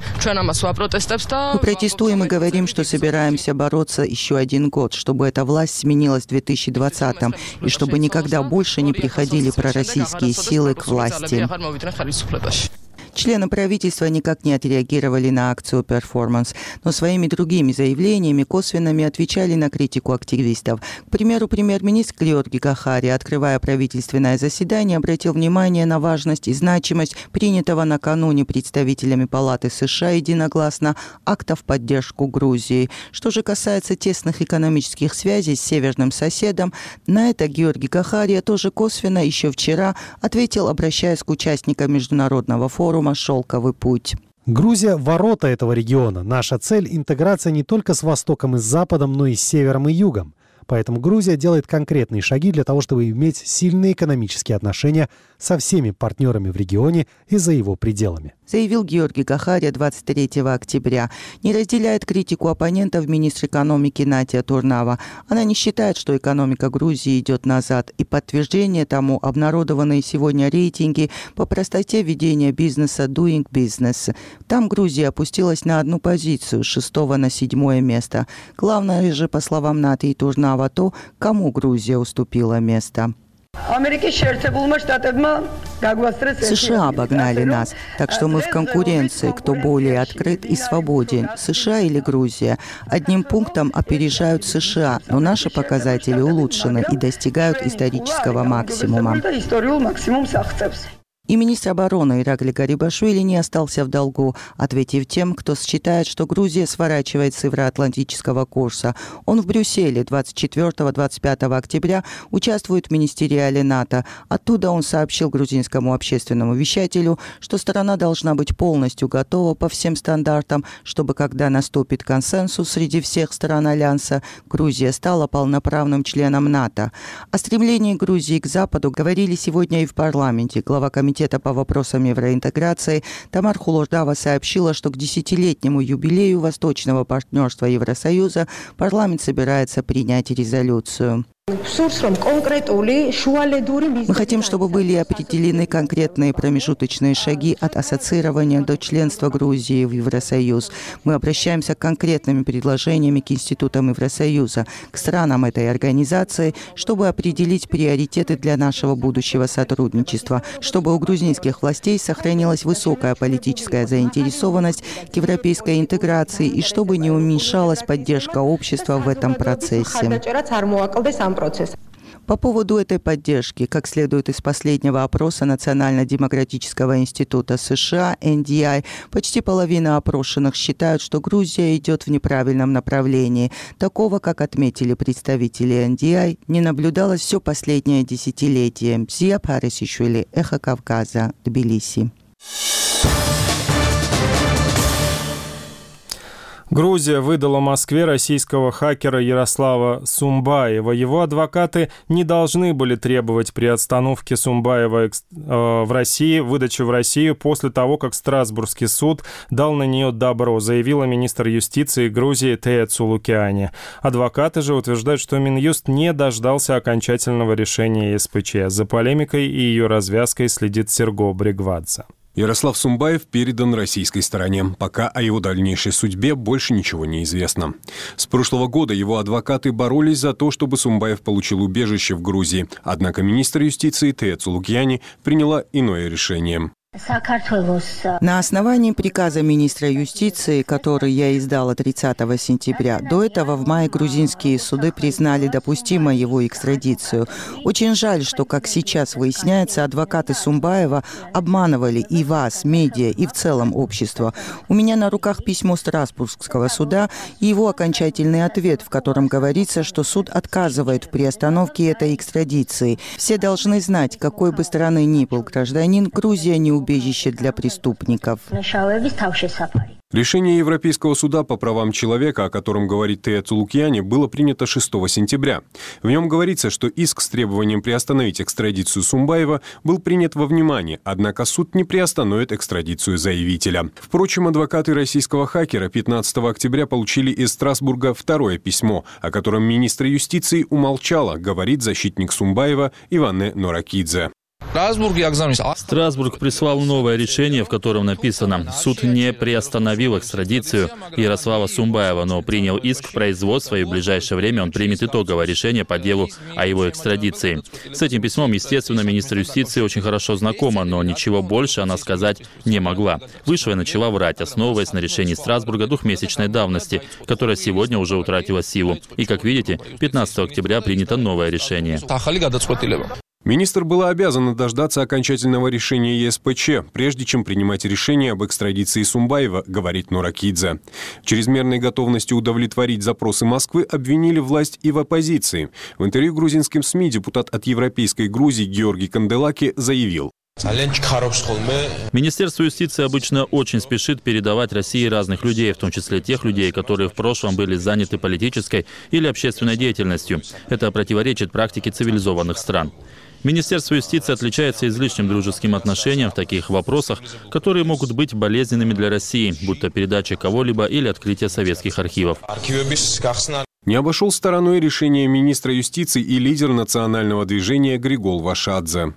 Мы протестуем и говорим, что собираемся бороться еще один год, чтобы эта власть сменилась в 2020-м, и чтобы никогда больше не приходили пророссийские силы к власти. Члены правительства никак не отреагировали на акцию «Перформанс», но своими другими заявлениями косвенными отвечали на критику активистов. К примеру, премьер-министр Георгий Гахари, открывая правительственное заседание, обратил внимание на важность и значимость принятого накануне представителями Палаты США единогласно акта в поддержку Грузии. Что же касается тесных экономических связей с северным соседом, на это Георгий Гахари тоже косвенно еще вчера ответил, обращаясь к участникам международного форума «Шелковый путь». Грузия – ворота этого региона. Наша цель – интеграция не только с Востоком и с Западом, но и с Севером и Югом. Поэтому Грузия делает конкретные шаги для того, чтобы иметь сильные экономические отношения со всеми партнерами в регионе и за его пределами. Заявил Георгий Гахария 23 октября. Не разделяет критику оппонентов министр экономики Натия Турнава. Она не считает, что экономика Грузии идет назад. И подтверждение тому обнародованные сегодня рейтинги по простоте ведения бизнеса Doing Business. Там Грузия опустилась на одну позицию, с 6-го на 7-е место. Главное же, по словам Натии Турнава, то, кому Грузия уступила место. США обогнали нас, так что мы в конкуренции, кто более открыт и свободен, США или Грузия. Одним пунктом опережают США, но наши показатели улучшены и достигают исторического максимума. И министр обороны Иракли Гарибашвили не остался в долгу, ответив тем, кто считает, что Грузия сворачивает с евроатлантического курса. Он в Брюсселе 24-25 октября участвует в министериале НАТО. Оттуда он сообщил грузинскому общественному вещателю, что страна должна быть полностью готова по всем стандартам, чтобы, когда наступит консенсус среди всех стран Альянса, Грузия стала полноправным членом НАТО. О стремлении Грузии к Западу говорили сегодня и в парламенте. Глава комитета по вопросам евроинтеграции Тамар Хулордава сообщила, что к 10-летнему юбилею Восточного партнерства Евросоюза парламент собирается принять резолюцию. Мы хотим, чтобы были определены конкретные промежуточные шаги от ассоциирования до членства Грузии в Евросоюз. Мы обращаемся к конкретными предложениями к институтам Евросоюза, к странам этой организации, чтобы определить приоритеты для нашего будущего сотрудничества, чтобы у грузинских властей сохранилась высокая политическая заинтересованность к европейской интеграции и чтобы не уменьшалась поддержка общества в этом процессе. По поводу этой поддержки, как следует из последнего опроса Национально-демократического института США, NDI, почти половина опрошенных считают, что Грузия идет в неправильном направлении. Такого, как отметили представители NDI, не наблюдалось все последнее десятилетие. Зия Парисишвили, Эхо Кавказа, Тбилиси. Грузия выдала Москве российского хакера Ярослава Сумбаева. Его адвокаты не должны были требовать при остановке Сумбаева в России, выдачи в Россию после того, как Страсбургский суд дал на нее добро, заявила министр юстиции Грузии Тея Цулукиани. Адвокаты же утверждают, что Минюст не дождался окончательного решения ЕСПЧ. За полемикой и ее развязкой следит Серго Бригвадзе. Ярослав Сумбаев передан российской стороне. Пока о его дальнейшей судьбе больше ничего не известно. С прошлого года его адвокаты боролись за то, чтобы Сумбаев получил убежище в Грузии. Однако министр юстиции Тея Цулукиани приняла иное решение. На основании приказа министра юстиции, который я издала 30 сентября, до этого в мае грузинские суды признали допустимой его экстрадицию. Очень жаль, что, как сейчас выясняется, адвокаты Сумбаева обманывали и вас, медиа, и в целом общество. У меня на руках письмо Страсбургского суда и его окончательный ответ, в котором говорится, что суд отказывает в приостановке этой экстрадиции. Все должны знать, какой бы стороны ни был гражданин, Грузия не убежище для преступников. Решение Европейского суда по правам человека, о котором говорит Тея Цулукиани, было принято 6 сентября. В нем говорится, что иск с требованием приостановить экстрадицию Сумбаева был принят во внимание, однако суд не приостановит экстрадицию заявителя. Впрочем, адвокаты российского хакера 15 октября получили из Страсбурга второе письмо, о котором министр юстиции умолчала, говорит защитник Сумбаева Иване Норакидзе. Страсбург прислал новое решение, в котором написано: суд не приостановил экстрадицию Ярослава Сумбаева, но принял иск в производство, и в ближайшее время он примет итоговое решение по делу о его экстрадиции. С этим письмом, естественно, министр юстиции очень хорошо знакома, но ничего больше она сказать не могла. Вышла и начала врать, основываясь на решении Страсбурга двухмесячной давности, которое сегодня уже утратило силу. И, как видите, 15 октября принято новое решение. Министр была обязана дождаться окончательного решения ЕСПЧ, прежде чем принимать решение об экстрадиции Сумбаева, говорит Норакидзе. В чрезмерной готовности удовлетворить запросы Москвы обвинили власть и в оппозиции. В интервью грузинским СМИ депутат от Европейской Грузии Георгий Канделаки заявил: Министерство юстиции обычно очень спешит передавать России разных людей, в том числе тех людей, которые в прошлом были заняты политической или общественной деятельностью. Это противоречит практике цивилизованных стран. Министерство юстиции отличается излишним дружеским отношением в таких вопросах, которые могут быть болезненными для России, будь то передача кого-либо или открытие советских архивов. Не обошел стороной решение министра юстиции и лидер национального движения Григол Вашадзе.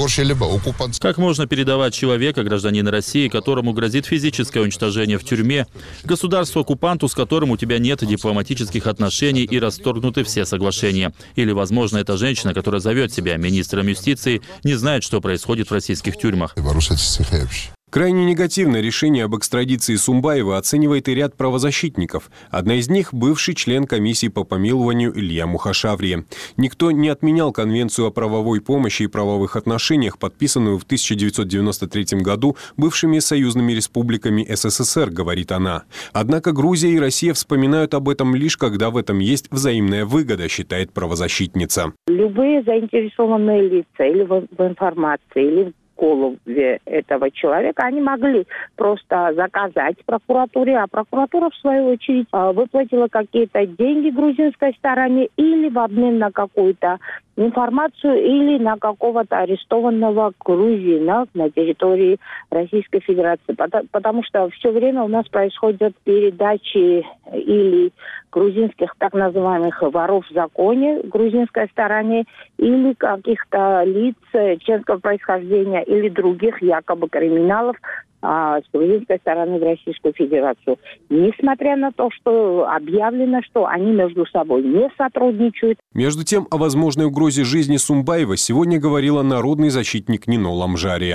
Как можно передавать человека, гражданина России, которому грозит физическое уничтожение в тюрьме, государству-оккупанту, с которым у тебя нет дипломатических отношений и расторгнуты все соглашения? Или, возможно, эта женщина, которая зовет себя министром юстиции, не знает, что происходит в российских тюрьмах? Крайне негативное решение об экстрадиции Сумбаева оценивает и ряд правозащитников. Одна из них – бывший член комиссии по помилованию Илья Мухашаври. Никто не отменял Конвенцию о правовой помощи и правовых отношениях, подписанную в 1993 году бывшими союзными республиками СССР, говорит она. Однако Грузия и Россия вспоминают об этом лишь когда в этом есть взаимная выгода, считает правозащитница. Любые заинтересованные лица или в информации, или в голове этого человека, они могли просто заказать прокуратуре, а прокуратура, в свою очередь, выплатила какие-то деньги грузинской стороне или в обмен на какую-то информацию или на какого-то арестованного грузина на территории Российской Федерации. Потому что все время у нас происходят передачи или грузинских так называемых воров в законе грузинской стороне, или каких-то лиц чеченского происхождения, или других якобы криминалов с грузинской стороны в Российскую Федерацию. Несмотря на то, что объявлено, что они между собой не сотрудничают. Между тем, о возможной угрозе жизни Сумбаева сегодня говорила народный защитник Нино Ламжария.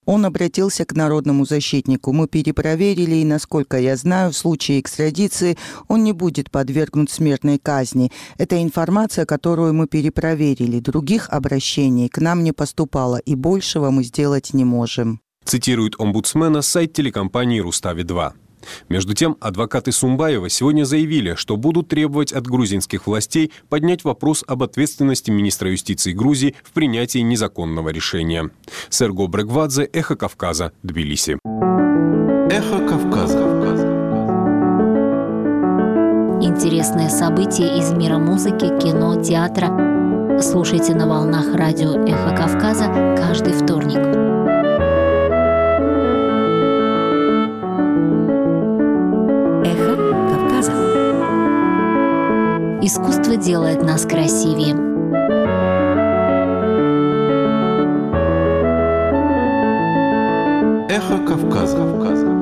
Он обратился к народному защитнику. Мы перепроверили, и, насколько я знаю, в случае экстрадиции он не будет подвергнут смертной казни. Это информация, которую мы перепроверили. Других обращений к нам не поступало, и большего мы сделать не можем. Цитирует омбудсмена сайт телекомпании «Рустави-2». Между тем, адвокаты Сумбаева сегодня заявили, что будут требовать от грузинских властей поднять вопрос об ответственности министра юстиции Грузии в принятии незаконного решения. Серго Брегвадзе, Эхо Кавказа, Тбилиси. Эхо Кавказа. Интересные события из мира музыки, кино, театра. Слушайте на волнах радио «Эхо Кавказа» каждый вторник. Искусство делает нас красивее. Эхо Кавказа.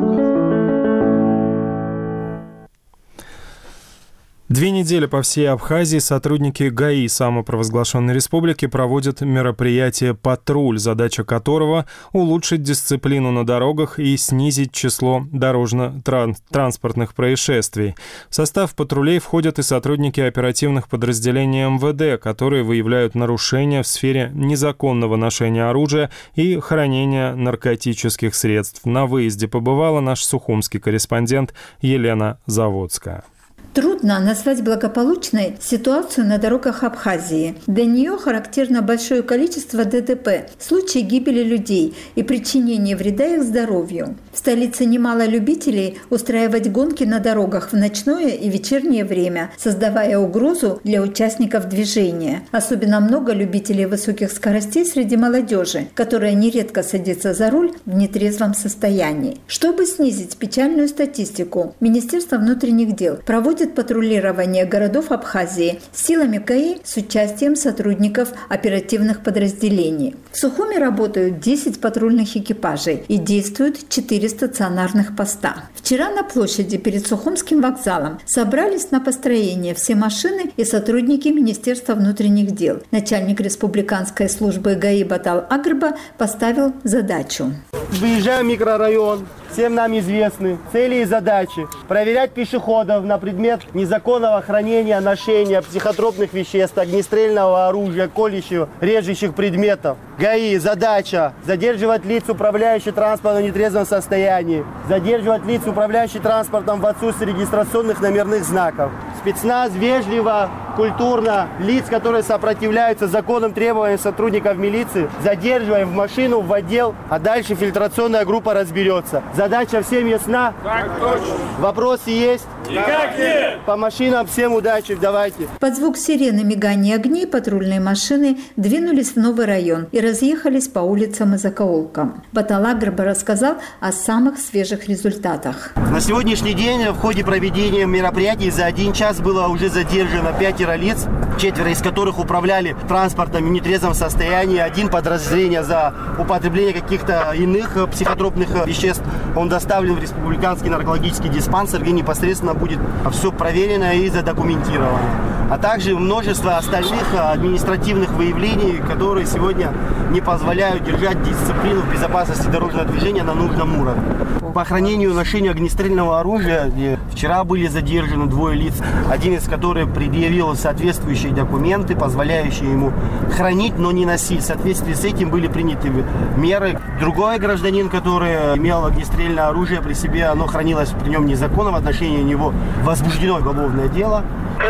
2 недели по всей Абхазии сотрудники ГАИ самопровозглашенной республики проводят мероприятие «Патруль», задача которого – улучшить дисциплину на дорогах и снизить число дорожно-транспортных происшествий. В состав патрулей входят и сотрудники оперативных подразделений МВД, которые выявляют нарушения в сфере незаконного ношения оружия и хранения наркотических средств. На выезде побывала наш сухумский корреспондент Елена Заводская. Трудно назвать благополучной ситуацию на дорогах Абхазии. Для нее характерно большое количество ДТП, случаи гибели людей и причинения вреда их здоровью. В столице немало любителей устраивать гонки на дорогах в ночное и вечернее время, создавая угрозу для участников движения. Особенно много любителей высоких скоростей среди молодежи, которая нередко садится за руль в нетрезвом состоянии. Чтобы снизить печальную статистику, Министерство внутренних дел проводит патрулирование городов Абхазии силами ГАИ с участием сотрудников оперативных подразделений. В Сухуми работают 10 патрульных экипажей и действуют 4 стационарных поста. Вчера на площади перед Сухумским вокзалом собрались на построение все машины и сотрудники Министерства внутренних дел. Начальник республиканской службы ГАИ Батал Агрба поставил задачу. Выезжаем в микрорайон. Всем нам известны цели и задачи. Проверять пешеходов на предмет незаконного хранения, ношения психотропных веществ, огнестрельного оружия, колющих, режущих предметов. ГАИ задача задерживать лиц, управляющих транспортом в нетрезвом состоянии, задерживать лиц, управляющих транспортом в отсутствии регистрационных номерных знаков. Спецназ вежливо, культурно лиц, которые сопротивляются законным требованиям сотрудников милиции, задерживаем в машину, в отдел, а дальше фильтрационная группа разберется. Задача всем ясна? Так точно. Вопросы есть? Никак нет. По машинам всем удачи, давайте. Под звук сирены мигания огней патрульные машины двинулись в новый район и разъехались по улицам и закоулкам. Батал Агрба рассказал о самых свежих результатах. На сегодняшний день в ходе проведения мероприятий за 1 час было уже задержано 5 лиц, 4 из которых управляли транспортом в нетрезвом состоянии. 1 подозрение за употребление каких-то иных психотропных веществ. Он доставлен в республиканский наркологический диспансер, где непосредственно будет все проверено и задокументировано. А также множество остальных административных выявлений, которые сегодня не позволяют держать дисциплину в безопасности дорожного движения на нужном уровне. По охранению и ношению огнестрельного оружия вчера были задержаны 2 лиц, один из которых предъявил соответствующие документы, позволяющие ему хранить, но не носить. В соответствии с этим были приняты меры. Другой гражданин, который имел огнестрельное оружие при себе, оно хранилось при нем незаконно, в отношении него возбуждено уголовное дело.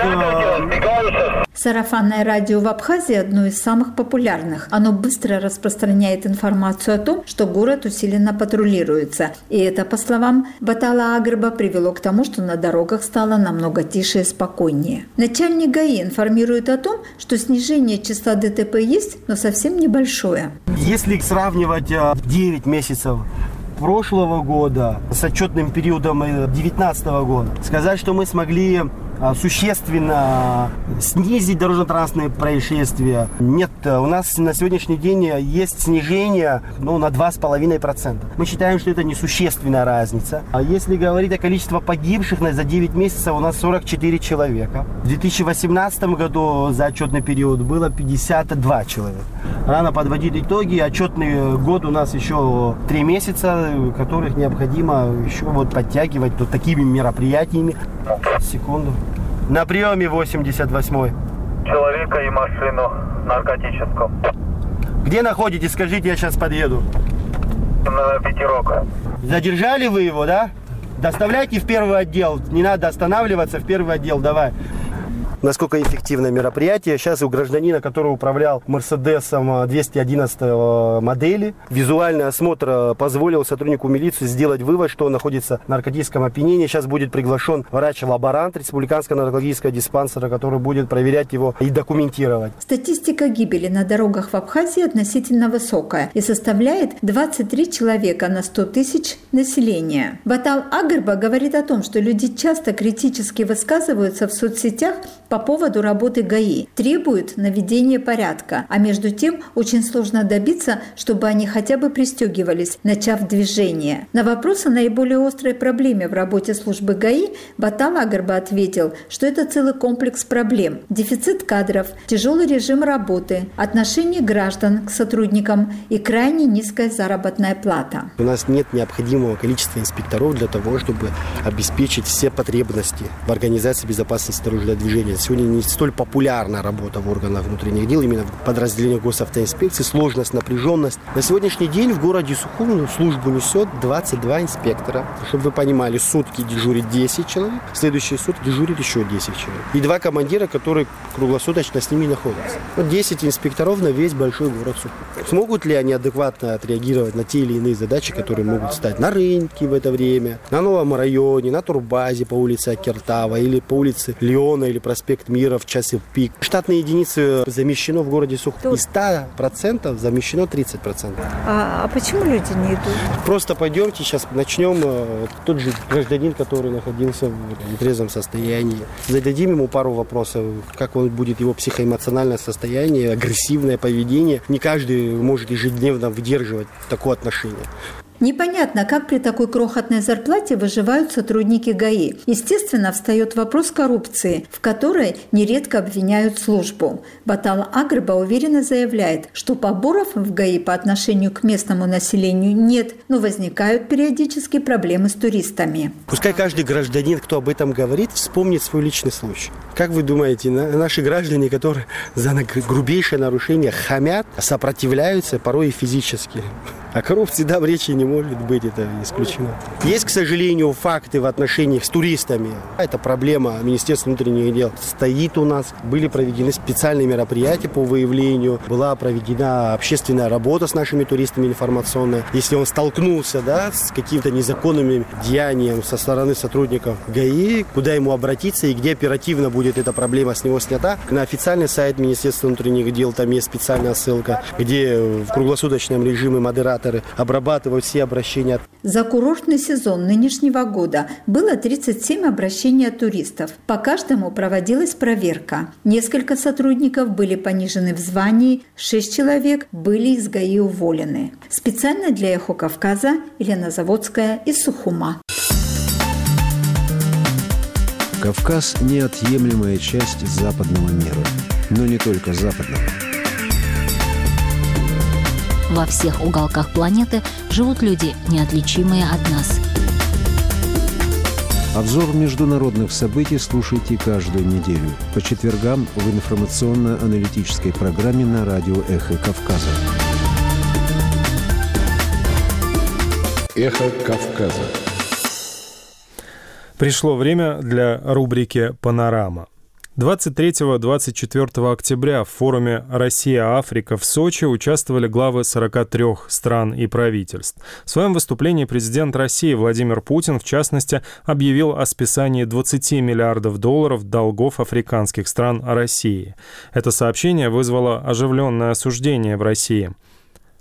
Сарафанное радио в Абхазии одно из самых популярных. Оно быстро распространяет информацию о том, что город усиленно патрулируется. И это, по словам Батала Агрба, привело к тому, что на дорогах стало намного тише и спокойнее. Начальник ГАИ информирует о том, что снижение числа ДТП есть, но совсем небольшое. Если сравнивать 9 месяцев прошлого года с отчетным периодом 2019 года, сказать, что мы смогли существенно снизить дорожно-транспортные происшествия. Нет, у нас на сегодняшний день есть снижение на 2,5%. Мы считаем, что это несущественная разница. А если говорить о количестве погибших за 9 месяцев, у нас 44 человека. В 2018 году за отчетный период было 52 человека. Рано подводить итоги. Отчетный год у нас еще 3 месяца, которых необходимо еще подтягивать такими мероприятиями. Секунду. На приеме 88-й. Человека и машину наркотическую. Где находитесь? Скажите, я сейчас подъеду. На Пятерок. Задержали вы его, да? Доставляйте в первый отдел. Не надо останавливаться, в первый отдел давай. Насколько эффективное мероприятие. Сейчас у гражданина, который управлял Мерседесом 211 модели, визуальный осмотр позволил сотруднику милиции сделать вывод, что он находится в наркотическом опьянении. Сейчас будет приглашен врач-лаборант республиканского наркологического диспансера, который будет проверять его и документировать. Статистика гибели на дорогах в Абхазии относительно высокая и составляет 23 человека на 100 тысяч населения. Батал Агырба говорит о том, что люди часто критически высказываются в соцсетях по поводу работы ГАИ, требуют наведения порядка, а между тем очень сложно добиться, чтобы они хотя бы пристегивались, начав движение. На вопрос о наиболее острой проблеме в работе службы ГАИ Батал Агырба ответил, что это целый комплекс проблем. Дефицит кадров, тяжелый режим работы, отношение граждан к сотрудникам и крайне низкая заработная плата. У нас нет необходимого количества инспекторов для того, чтобы обеспечить все потребности в организации безопасности дорожного движения. Сегодня не столь популярна работа в органах внутренних дел, именно в подразделениях госавтоинспекции, сложность, напряженность. На сегодняшний день в городе Сухум службу несет 22 инспектора. Чтобы вы понимали, сутки дежурит 10 человек, следующие сутки дежурит еще 10 человек. И 2 командира, которые круглосуточно с ними находятся. 10 инспекторов на весь большой город Сухум. Смогут ли они адекватно отреагировать на те или иные задачи, которые могут стать на рынке в это время, на новом районе, на турбазе по улице Акертава или по улице Леона или проспект Мира в часы пик. Штатные единицы замещено в городе Сухум. Из 100% замещено 30%. А почему люди не идут? Просто пойдемте, сейчас начнем. Тот же гражданин, который находился в нетрезвом состоянии. Зададим ему пару вопросов. Как он будет, его психоэмоциональное состояние, агрессивное поведение. Не каждый может ежедневно выдерживать такое отношение. Непонятно, как при такой крохотной зарплате выживают сотрудники ГАИ. Естественно, встает вопрос коррупции, в которой нередко обвиняют службу. Батал Агырба уверенно заявляет, что поборов в ГАИ по отношению к местному населению нет, но возникают периодически проблемы с туристами. Пускай каждый гражданин, кто об этом говорит, вспомнит свой личный случай. Как вы думаете, наши граждане, которые за грубейшее нарушение хамят, сопротивляются порой и физически? О коррупции, да, речи не может быть, это исключено. Есть, к сожалению, факты в отношениях с туристами. Это проблема Министерства внутренних дел. Стоит у нас. Были проведены специальные мероприятия по выявлению. Была проведена общественная работа с нашими туристами информационная. Если он столкнулся, с каким-то незаконным деянием со стороны сотрудников ГАИ, куда ему обратиться и где оперативно будет эта проблема с него снята. На официальный сайт Министерства внутренних дел там есть специальная ссылка, где в круглосуточном режиме модераторы обрабатывают все обращения. За курортный сезон нынешнего года было 37 обращений от туристов. По каждому проводилась проверка. Несколько сотрудников были понижены в звании, 6 человек были из ГАИ уволены. Специально для «Эхо Кавказа» Елена Заводская из Сухума. Кавказ – неотъемлемая часть западного мира. Но не только западного. Во всех уголках планеты живут люди, неотличимые от нас. Обзор международных событий слушайте каждую неделю по четвергам в информационно-аналитической программе на радио «Эхо Кавказа». «Эхо Кавказа». Пришло время для рубрики «Панорама». 23-24 октября в форуме «Россия-Африка» в Сочи участвовали главы 43 стран и правительств. В своем выступлении президент России Владимир Путин, в частности, объявил о списании $20 миллиардов долгов африканских стран России. Это сообщение вызвало оживленное осуждение в России.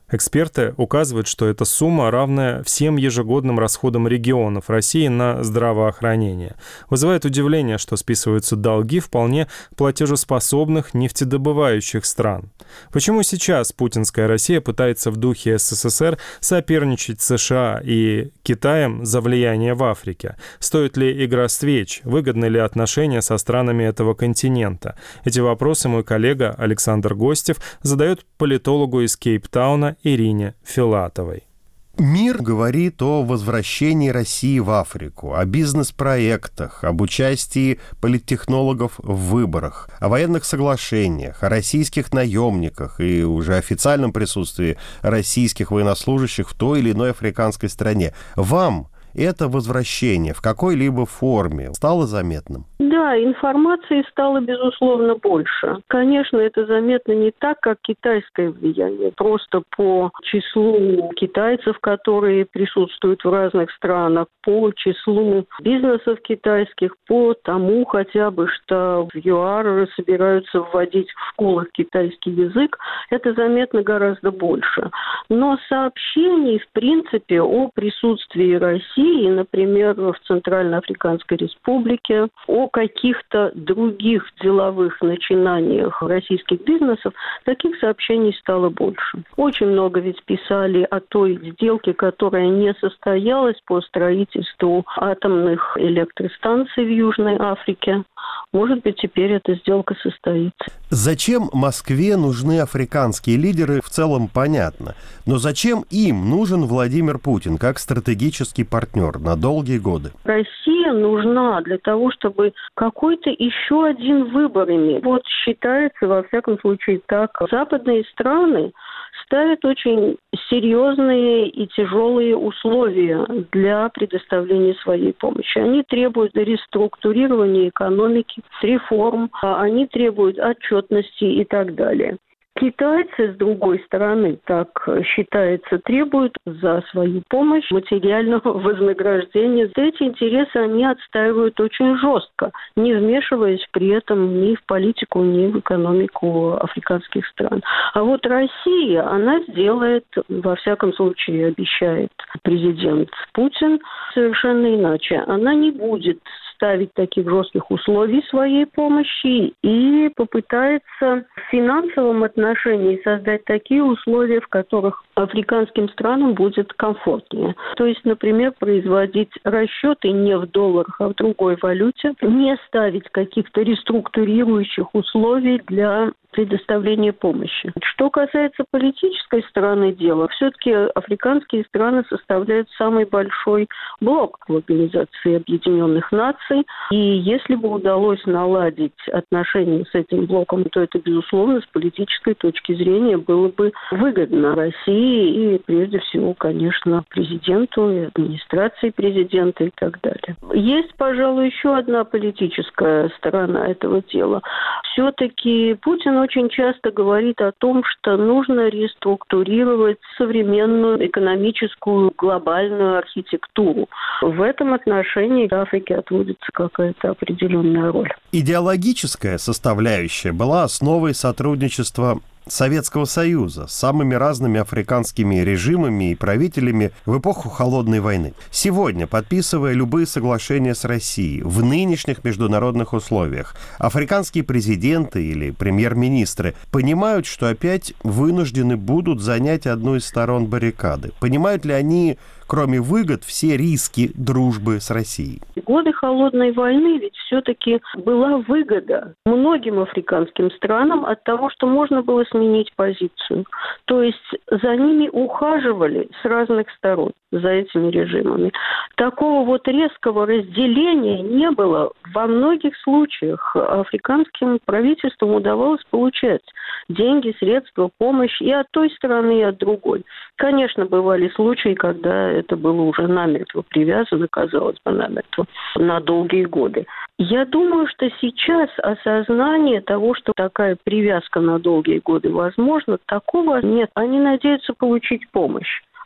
Эксперты указывают, что эта сумма равная всем ежегодным расходам регионов России на здравоохранение. Вызывает удивление, что списываются долги вполне платежеспособных нефтедобывающих стран. Почему сейчас путинская Россия пытается в духе СССР соперничать с США и Китаем за влияние в Африке? Стоит ли игра свеч? Выгодны ли отношения со странами этого континента? Эти вопросы мой коллега Александр Гостев задает политологу из Кейптауна Ирине Филатовой. Мир говорит о возвращении России в Африку, о бизнес-проектах, об участии политтехнологов в выборах, о военных соглашениях, о российских наемниках и уже официальном присутствии российских военнослужащих в той или иной африканской стране. Вам это возвращение в какой-либо форме стало заметным? Да, информации стало, безусловно, больше. Конечно, это заметно не так, как китайское влияние. Просто по числу китайцев, которые присутствуют в разных странах, по числу бизнесов китайских, по тому хотя бы, что в ЮАР собираются вводить в школах китайский язык, это заметно гораздо больше. Но сообщений, в принципе, о присутствии России, например, в Центральноафриканской Республике, о каких-то других деловых начинаниях российских бизнесов, таких сообщений стало больше. Очень много ведь писали о той сделке, которая не состоялась по строительству атомных электростанций в Южной Африке. Может быть, теперь эта сделка состоится. Зачем Москве нужны африканские лидеры, в целом понятно. Но зачем им нужен Владимир Путин как стратегический партнер на долгие годы? Россия нужна для того, чтобы какой-то еще один выбор иметь. Вот считается, во всяком случае, так. Западные страны ставят очень серьезные и тяжелые условия для предоставления своей помощи. Они требуют реструктурирования экономики, реформ, они требуют отчетности и так далее. Китайцы, с другой стороны, так считается, требуют за свою помощь материального вознаграждения. Эти интересы они отстаивают очень жестко, не вмешиваясь при этом ни в политику, ни в экономику африканских стран. А вот Россия, она сделает, во всяком случае, обещает президент Путин, совершенно иначе. Она не будет ставить таких жестких условий своей помощи и попытается в финансовом отношении создать такие условия, в которых африканским странам будет комфортнее. То есть, например, производить расчеты не в долларах, а в другой валюте, не ставить каких-то реструктурирующих условий для предоставления помощи. Что касается политической стороны дела, все-таки африканские страны составляют самый большой блок в Организации Объединенных Наций. И если бы удалось наладить отношения с этим блоком, то это, безусловно, с политической точки зрения было бы выгодно России и, прежде всего, конечно, президенту и администрации президента и так далее. Есть, пожалуй, еще одна политическая сторона этого дела. Все-таки Путин очень часто говорит о том, что нужно реструктурировать современную экономическую глобальную архитектуру. В этом отношении Африке отводится какая-то определенная роль. Идеологическая составляющая была основой сотрудничества Советского Союза с самыми разными африканскими режимами и правителями в эпоху Холодной войны. Сегодня, подписывая любые соглашения с Россией в нынешних международных условиях, африканские президенты или премьер-министры понимают, что опять вынуждены будут занять одну из сторон баррикады. Понимают ли они, кроме выгод, все риски дружбы с Россией? В годы Холодной войны ведь все-таки была выгода многим африканским странам от того, что можно было сменить позицию. То есть за ними ухаживали с разных сторон, за этими режимами. Такого вот резкого разделения не было. Во многих случаях африканским правительствам удавалось получать деньги, средства, помощь и от той стороны, и от другой. Конечно, бывали случаи, когда это было уже намертво привязано, казалось бы, намертво на долгие годы. Я думаю, что сейчас осознание того, что такая привязка на долгие годы возможна, такого нет. Они надеются получить помощь.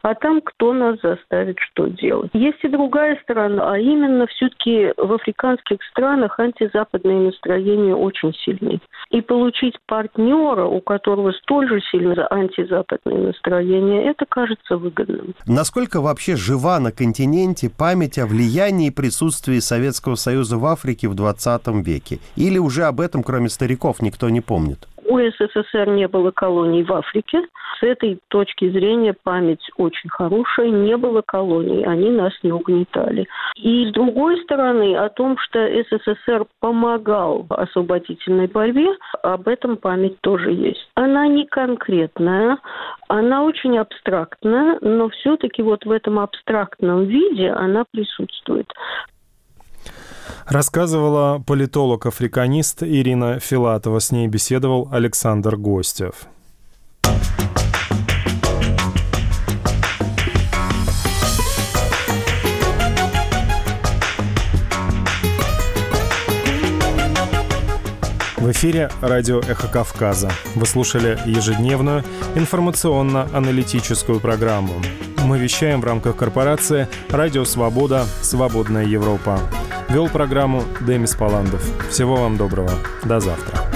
а там кто нас заставит что делать. Есть и другая сторона, а именно все-таки в африканских странах антизападные настроения очень сильны. И получить партнера, у которого столь же сильно антизападные настроения, это кажется выгодным. Насколько вообще жива на континенте память о влиянии и присутствии Советского Союза в Африке в 20 веке? Или уже об этом, кроме стариков, никто не помнит? У СССР не было колоний в Африке. С этой точки зрения память очень хорошая. Не было колоний, они нас не угнетали. И с другой стороны, о том, что СССР помогал освободительной борьбе, об этом память тоже есть. Она не конкретная, она очень абстрактная, но все-таки вот в этом абстрактном виде она присутствует. Рассказывала политолог-африканист Ирина Филатова. С ней беседовал Александр Гостев. В эфире радио «Эхо Кавказа». Вы слушали ежедневную информационно-аналитическую программу. Мы вещаем в рамках корпорации «Радио Свобода. Свободная Европа». Вел программу Демис Паландов. Всего вам доброго. До завтра.